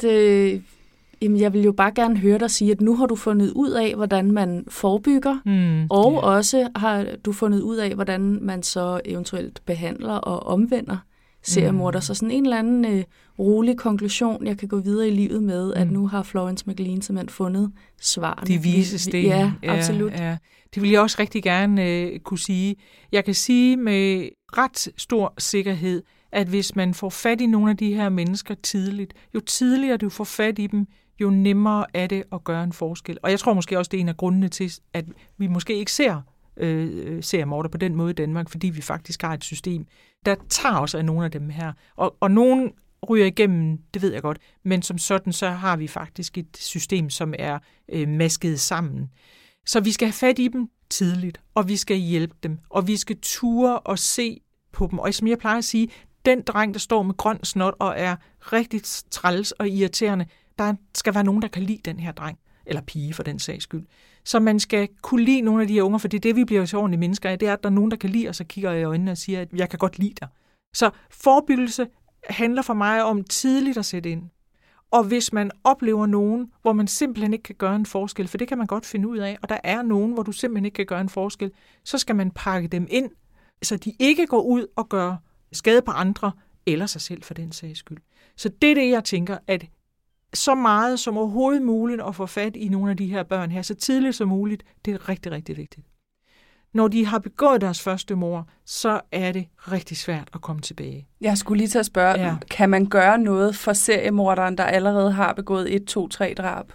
[SPEAKER 2] jeg vil jo bare gerne høre dig sige, at nu har du fundet ud af, hvordan man forebygger, og også har du fundet ud af, hvordan man så eventuelt behandler og omvender seriemorder. Så sådan en eller anden rolig konklusion, jeg kan gå videre i livet med, at nu har Florence McLean simpelthen fundet svarene.
[SPEAKER 3] De vise sten.
[SPEAKER 2] Ja, absolut.
[SPEAKER 3] Ja. Det vil jeg også rigtig gerne kunne sige. Jeg kan sige med ret stor sikkerhed, at hvis man får fat i nogle af de her mennesker tidligt, jo tidligere du får fat i dem, jo nemmere er det at gøre en forskel. Og jeg tror måske også, det er en af grundene til, at vi måske ikke ser seriemorder på den måde i Danmark, fordi vi faktisk har et system, der tager os af nogle af dem her. Og nogen ryger igennem, det ved jeg godt, men som sådan, så har vi faktisk et system, som er masket sammen. Så vi skal have fat i dem tidligt, og vi skal hjælpe dem, og vi skal ture og se på dem. Og som jeg plejer at sige, den dreng, der står med grøn snot og er rigtig træls og irriterende, der skal være nogen, der kan lide den her dreng, eller pige for den sags skyld. Så man skal kunne lide nogle af de her unger, for det er det, vi bliver så ordentlige mennesker af, det er, at der er nogen, der kan lide, og så kigger jeg i øjnene og siger, at jeg kan godt lide dig. Så forebyggelse handler for mig om tidligt at sætte ind. Og hvis man oplever nogen, hvor man simpelthen ikke kan gøre en forskel, for det kan man godt finde ud af, og der er nogen, hvor du simpelthen ikke kan gøre en forskel, så skal man pakke dem ind, så de ikke går ud og gør skade på andre, eller sig selv for den sags skyld. Så det er det, jeg tænker, at så meget som overhovedet muligt at få fat i nogle af de her børn her, så tidligt som muligt, det er rigtig, rigtig vigtigt. Når de har begået deres første mord, så er det rigtig svært at komme tilbage.
[SPEAKER 1] Jeg skulle lige til at spørge, kan man gøre noget for seriemorderen, der allerede har begået 1, 2, 3 drab?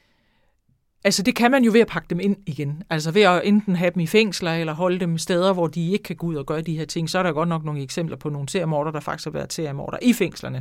[SPEAKER 3] Altså det kan man jo ved at pakke dem ind igen. Altså ved at enten have dem i fængsler, eller holde dem steder, hvor de ikke kan gå ud og gøre de her ting. Så er der godt nok nogle eksempler på nogle seriemordere, der faktisk har været seriemordere i fængslerne.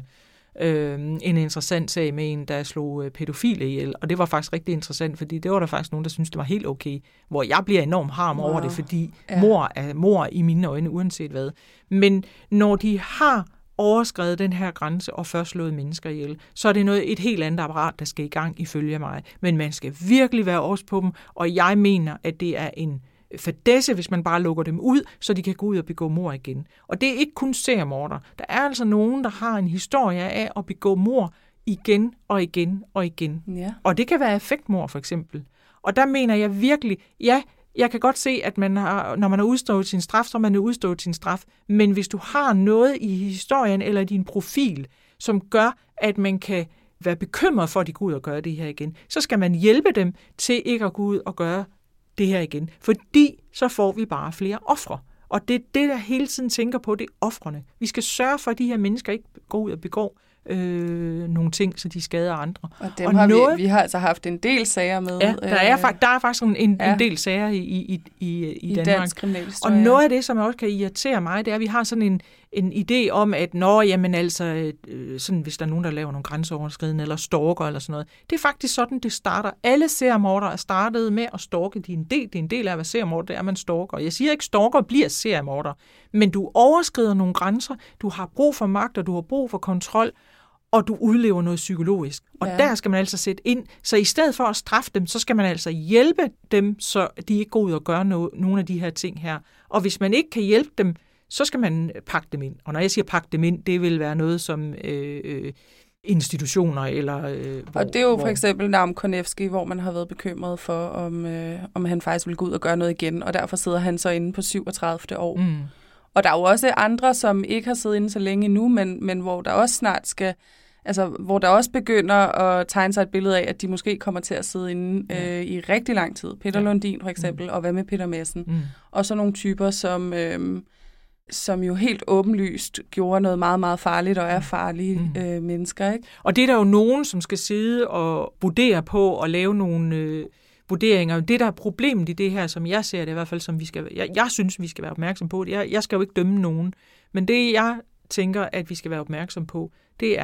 [SPEAKER 3] En interessant sag med en, der slog pædofile ihjel, og det var faktisk rigtig interessant, fordi det var der faktisk nogen, der syntes, det var helt okay, hvor jeg bliver enormt harm over det, fordi mor er mor i mine øjne, uanset hvad. Men når de har overskredet den her grænse og først slået mennesker ihjel, så er det et helt andet apparat, der skal i gang ifølge mig. Men man skal virkelig være ops på dem, og jeg mener, at det er en fadæse, hvis man bare lukker dem ud, så de kan gå ud og begå mord igen. Og det er ikke kun seriemorder. Der er altså nogen, der har en historie af at begå mord igen og igen og igen. Ja. Og det kan være affektmord for eksempel. Og der mener jeg virkelig, jeg kan godt se, at når man har udstået sin straf, så har man udstået sin straf. Men hvis du har noget i historien eller i din profil, som gør, at man kan være bekymret for, at de går ud og gør det her igen, så skal man hjælpe dem til ikke at gå ud og gøre det her igen. Fordi så får vi bare flere ofre. Og det er det, jeg hele tiden tænker på, det er ofrene. Vi skal sørge for, at de her mennesker ikke går ud og begår nogle ting, så de skader andre.
[SPEAKER 1] Og dem har vi har altså haft en del sager med.
[SPEAKER 3] Ja, der er faktisk en del sager i Danmark.
[SPEAKER 1] Dansk kriminalhistorie.
[SPEAKER 3] Og noget af det, som også kan irritere mig, det er, at vi har sådan en idé om, at sådan, hvis der er nogen, der laver nogle grænseoverskridende eller stalker eller sådan noget. Det er faktisk sådan, det starter. Alle seriemordere er startet med at stalke. Det er en del af at være seriemorder, det er, man stalker. Jeg siger ikke, stalker bliver seriemorder, men du overskrider nogle grænser, du har brug for magt, og du har brug for kontrol, og du udlever noget psykologisk. Og der skal man altså sætte ind. Så i stedet for at straffe dem, så skal man altså hjælpe dem, så de ikke går ud og gør nogle af de her ting her. Og hvis man ikke kan hjælpe dem, så skal man pakke dem ind. Og når jeg siger pakke dem ind, det vil være noget som institutioner eller...
[SPEAKER 1] og det er jo for eksempel Naum Konevsky, hvor man har været bekymret for, om han faktisk vil gå ud og gøre noget igen, og derfor sidder han så inde på 37. år. Mm. Og der er jo også andre, som ikke har siddet inde så længe endnu, men hvor der også snart skal... Altså, hvor der også begynder at tegne sig et billede af, at de måske kommer til at sidde inde i rigtig lang tid. Peter Lundin for eksempel, og hvad med Peter Madsen? Mm. Og så nogle typer, som jo helt åbenlyst gjorde noget meget, meget farligt og er farlige mennesker, ikke?
[SPEAKER 3] Og det er der jo nogen, som skal sidde og vurdere på og lave nogle vurderinger. Det, der er problemet i det her, som jeg ser det i hvert fald, som jeg synes, vi skal være opmærksom på. Jeg skal jo ikke dømme nogen, men det, jeg tænker, at vi skal være opmærksom på, det er,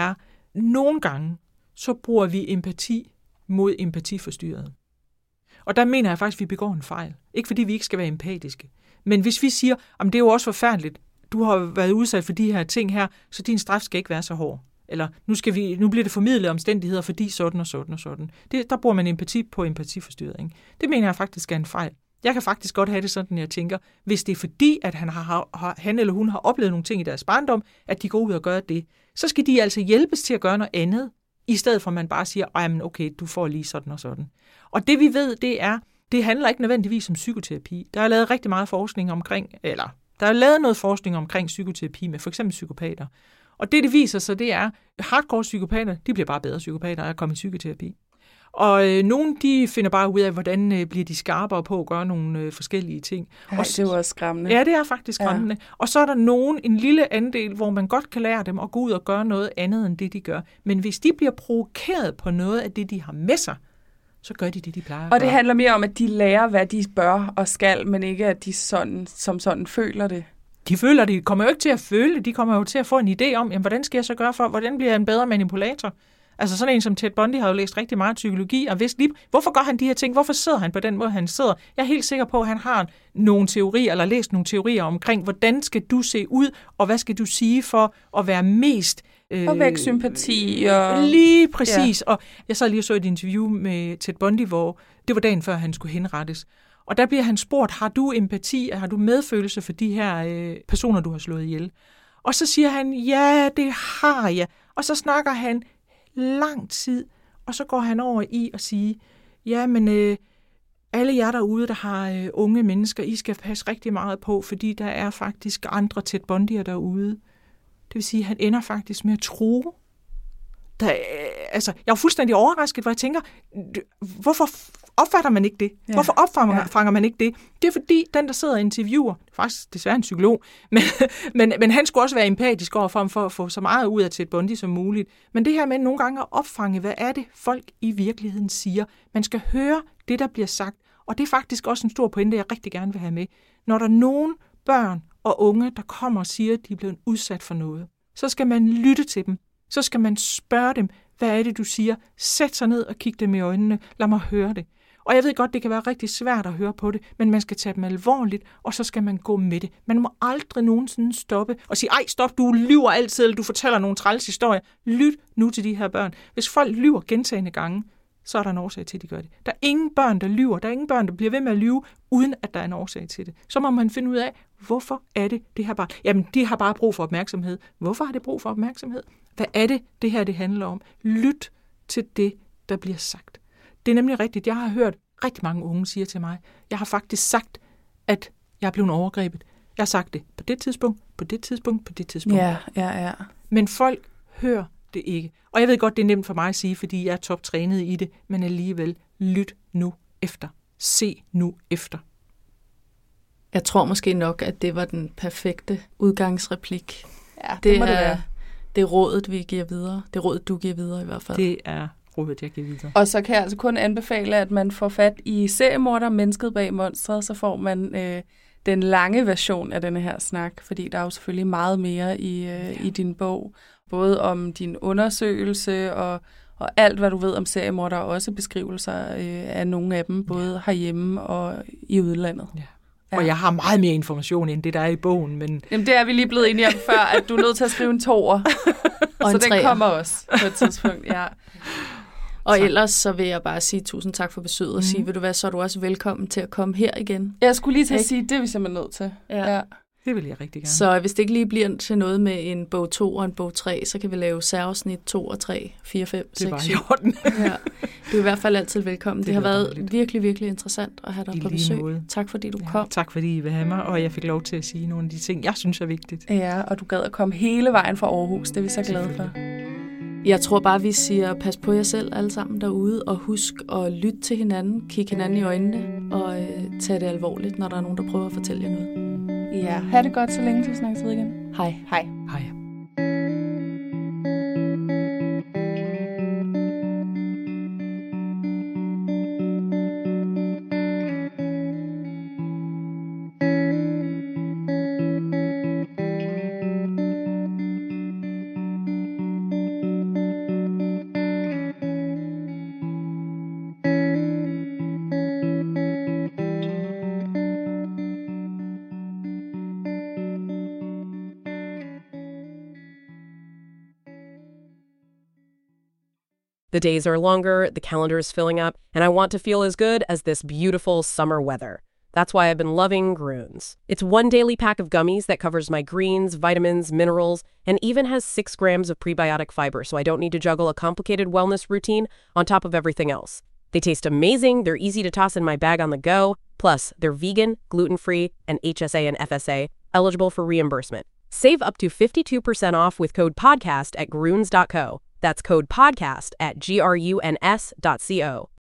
[SPEAKER 3] nogle gange, så bruger vi empati mod empatiforstyrret. Og der mener jeg faktisk, at vi begår en fejl. Ikke fordi vi ikke skal være empatiske. Men hvis vi siger, at det er jo også forfærdeligt, du har været udsat for de her ting her, så din straf skal ikke være så hård. Eller nu bliver det formidlet omstændigheder, fordi sådan og sådan og sådan. Der bruger man empati på empatiforstyrret. Ikke? Det mener jeg faktisk er en fejl. Jeg kan faktisk godt have det sådan, jeg tænker, hvis det er fordi, at han eller hun har oplevet nogle ting i deres barndom, at de går ud og gør det, så skal de altså hjælpes til at gøre noget andet, i stedet for at man bare siger, okay, du får lige sådan og sådan. Og det vi ved, det handler ikke nødvendigvis om psykoterapi. Der er lavet rigtig meget forskning omkring, eller der er lavet noget forskning omkring psykoterapi med for eksempel psykopater. Og det viser sig, det er, hardcore psykopater, de bliver bare bedre psykopater af at komme i psykoterapi. Og nogen, de finder bare ud af, hvordan bliver de skarpere på at gøre nogle forskellige ting.
[SPEAKER 1] Ej, det er jo også skræmmende.
[SPEAKER 3] Ja, det er faktisk skræmmende. Ja. Og så er der en lille andel, hvor man godt kan lære dem at gå ud og gøre noget andet, end det de gør. Men hvis de bliver provokeret på noget af det, de har med sig, så gør de det, de plejer at gøre.
[SPEAKER 1] Og det handler mere om, at de lærer, hvad de bør og skal, men ikke, at de som sådan føler det.
[SPEAKER 3] De føler det. De kommer jo ikke til at føle det. De kommer jo til at få en idé om, jamen, hvordan skal jeg så gøre for, hvordan bliver jeg en bedre manipulator? Altså sådan en som Ted Bundy har jo læst rigtig meget psykologi, og vidst lige, hvorfor gør han de her ting? Hvorfor sidder han på den måde, han sidder? Jeg er helt sikker på, at han har nogle teorier, eller læst nogle teorier omkring, hvordan skal du se ud, og hvad skal du sige for at være mest...
[SPEAKER 1] og vække sympati. Og...
[SPEAKER 3] Lige præcis. Ja. Og jeg så lige og så et interview med Ted Bundy, hvor det var dagen før, han skulle henrettes. Og der bliver han spurgt, har du empati, har du medfølelse for de her personer, du har slået ihjel? Og så siger han, ja, det har jeg. Og så snakker han lang tid, og så går han over i at sige, ja, men alle jer derude, der har unge mennesker, I skal passe rigtig meget på, fordi der er faktisk andre Ted Bundy'er derude. Det vil sige, at han ender faktisk med at true. Jeg er fuldstændig overrasket, hvor jeg tænker, hvorfor opfatter man ikke det? Ja. Hvorfor opfanger man ikke det? Det er fordi, den, der sidder og interviewer, faktisk desværre en psykolog, men han skulle også være empatisk overfor for at få så meget ud af Ted Bundy som muligt. Men det her med nogle gange at opfange, hvad er det, folk i virkeligheden siger? Man skal høre det, der bliver sagt, og det er faktisk også en stor pointe, jeg rigtig gerne vil have med. Når der er nogen børn og unge, der kommer og siger, at de er blevet udsat for noget, så skal man lytte til dem. Så skal man spørge dem, hvad er det, du siger? Sæt sig ned og kig dem i øjnene. Lad mig høre det. Og jeg ved godt, det kan være rigtig svært at høre på det, men man skal tage dem alvorligt, og så skal man gå med det. Man må aldrig nogensinde stoppe og sige, ej, stop, du lyver altid, eller du fortæller nogle træls historier. Lyt nu til de her børn. Hvis folk lyver gentagne gange, så er der en årsag til, at de gør det. Der er ingen børn, der lyver. Der er ingen børn, der bliver ved med at lyve, uden at der er en årsag til det. Så må man finde ud af, hvorfor er det her barn? Jamen, de har bare brug for opmærksomhed. Hvorfor har det brug for opmærksomhed? Hvad er det her, det handler om? Lyt til det, der bliver sagt. Det er nemlig rigtigt. Jeg har hørt rigtig mange unge sige til mig, jeg har faktisk sagt, at jeg er blevet overgrebet. Jeg har sagt det på det tidspunkt, på det tidspunkt, på det tidspunkt.
[SPEAKER 1] Ja.
[SPEAKER 3] Men folk hører det ikke. Og jeg ved godt, det er nemt for mig at sige, fordi jeg er toptrænet i det, men alligevel, lyt nu efter. Se nu efter.
[SPEAKER 2] Jeg tror måske nok, at det var den perfekte udgangsreplik.
[SPEAKER 1] Ja, det må det være.
[SPEAKER 2] Det er rådet, vi giver videre. Det er rådet, du giver videre i hvert fald.
[SPEAKER 3] Det er rådet, jeg giver videre.
[SPEAKER 1] Og så kan jeg altså kun anbefale, at man får fat i seriemorder, Mennesket bag monstret, så får man den lange version af denne her snak, fordi der er jo selvfølgelig meget mere i din bog. Både om din undersøgelse og alt, hvad du ved om seriemorder, og også beskrivelser af nogle af dem, både herhjemme og i udlandet.
[SPEAKER 3] Ja. Og jeg har meget mere information, end det, der er i bogen. Men...
[SPEAKER 1] Jamen, det er vi lige blevet enige om før, at du er nødt til at skrive en toer.
[SPEAKER 2] Og
[SPEAKER 1] så den kommer også på et tidspunkt, ja.
[SPEAKER 2] Og tak. Ellers så vil jeg bare sige tusind tak for besøget og sige, ved du hvad, så er du også velkommen til at komme her igen.
[SPEAKER 1] Jeg skulle lige til at sige, det er vi simpelthen nødt til.
[SPEAKER 2] Ja.
[SPEAKER 3] Det vil jeg rigtig gerne.
[SPEAKER 2] Så hvis det ikke lige bliver til noget med en bog 2 og en bog 3, så kan vi lave særafsnit 2 og 3, 4, 5, 6, 7.
[SPEAKER 3] Det var i orden.
[SPEAKER 2] Ja. Du er i hvert fald altid velkommen. Det har været virkelig, virkelig interessant at have dig på besøg.
[SPEAKER 3] Måde.
[SPEAKER 2] Tak fordi du kom.
[SPEAKER 3] Tak fordi I vil have mig, og jeg fik lov til at sige nogle af de ting, jeg synes er vigtigt.
[SPEAKER 1] Ja, og du gad at komme hele vejen fra Aarhus. Det er vi så glade for.
[SPEAKER 2] Jeg tror bare, vi siger, pas på jer selv alle sammen derude, og husk at lytte til hinanden, kigge hinanden i øjnene, og tage det alvorligt, når der er nogen, der prøver at fortælle jer noget.
[SPEAKER 1] Ja, ha' det godt, så længe til vi snakkes ved igen.
[SPEAKER 2] Hej.
[SPEAKER 1] Hej.
[SPEAKER 3] Hej.
[SPEAKER 4] The days are longer, the calendar is filling up, and I want to feel as good as this beautiful summer weather. That's why I've been loving Grüns. It's one daily pack of gummies that covers my greens, vitamins, minerals, and even has 6 grams of prebiotic fiber, so I don't need to juggle a complicated wellness routine on top of everything else. They taste amazing, they're easy to toss in my bag on the go, plus they're vegan, gluten-free, and HSA and FSA, eligible for reimbursement. Save up to 52% off with code PODCAST at Grüns.co. That's code PODCAST at GRUNS.co.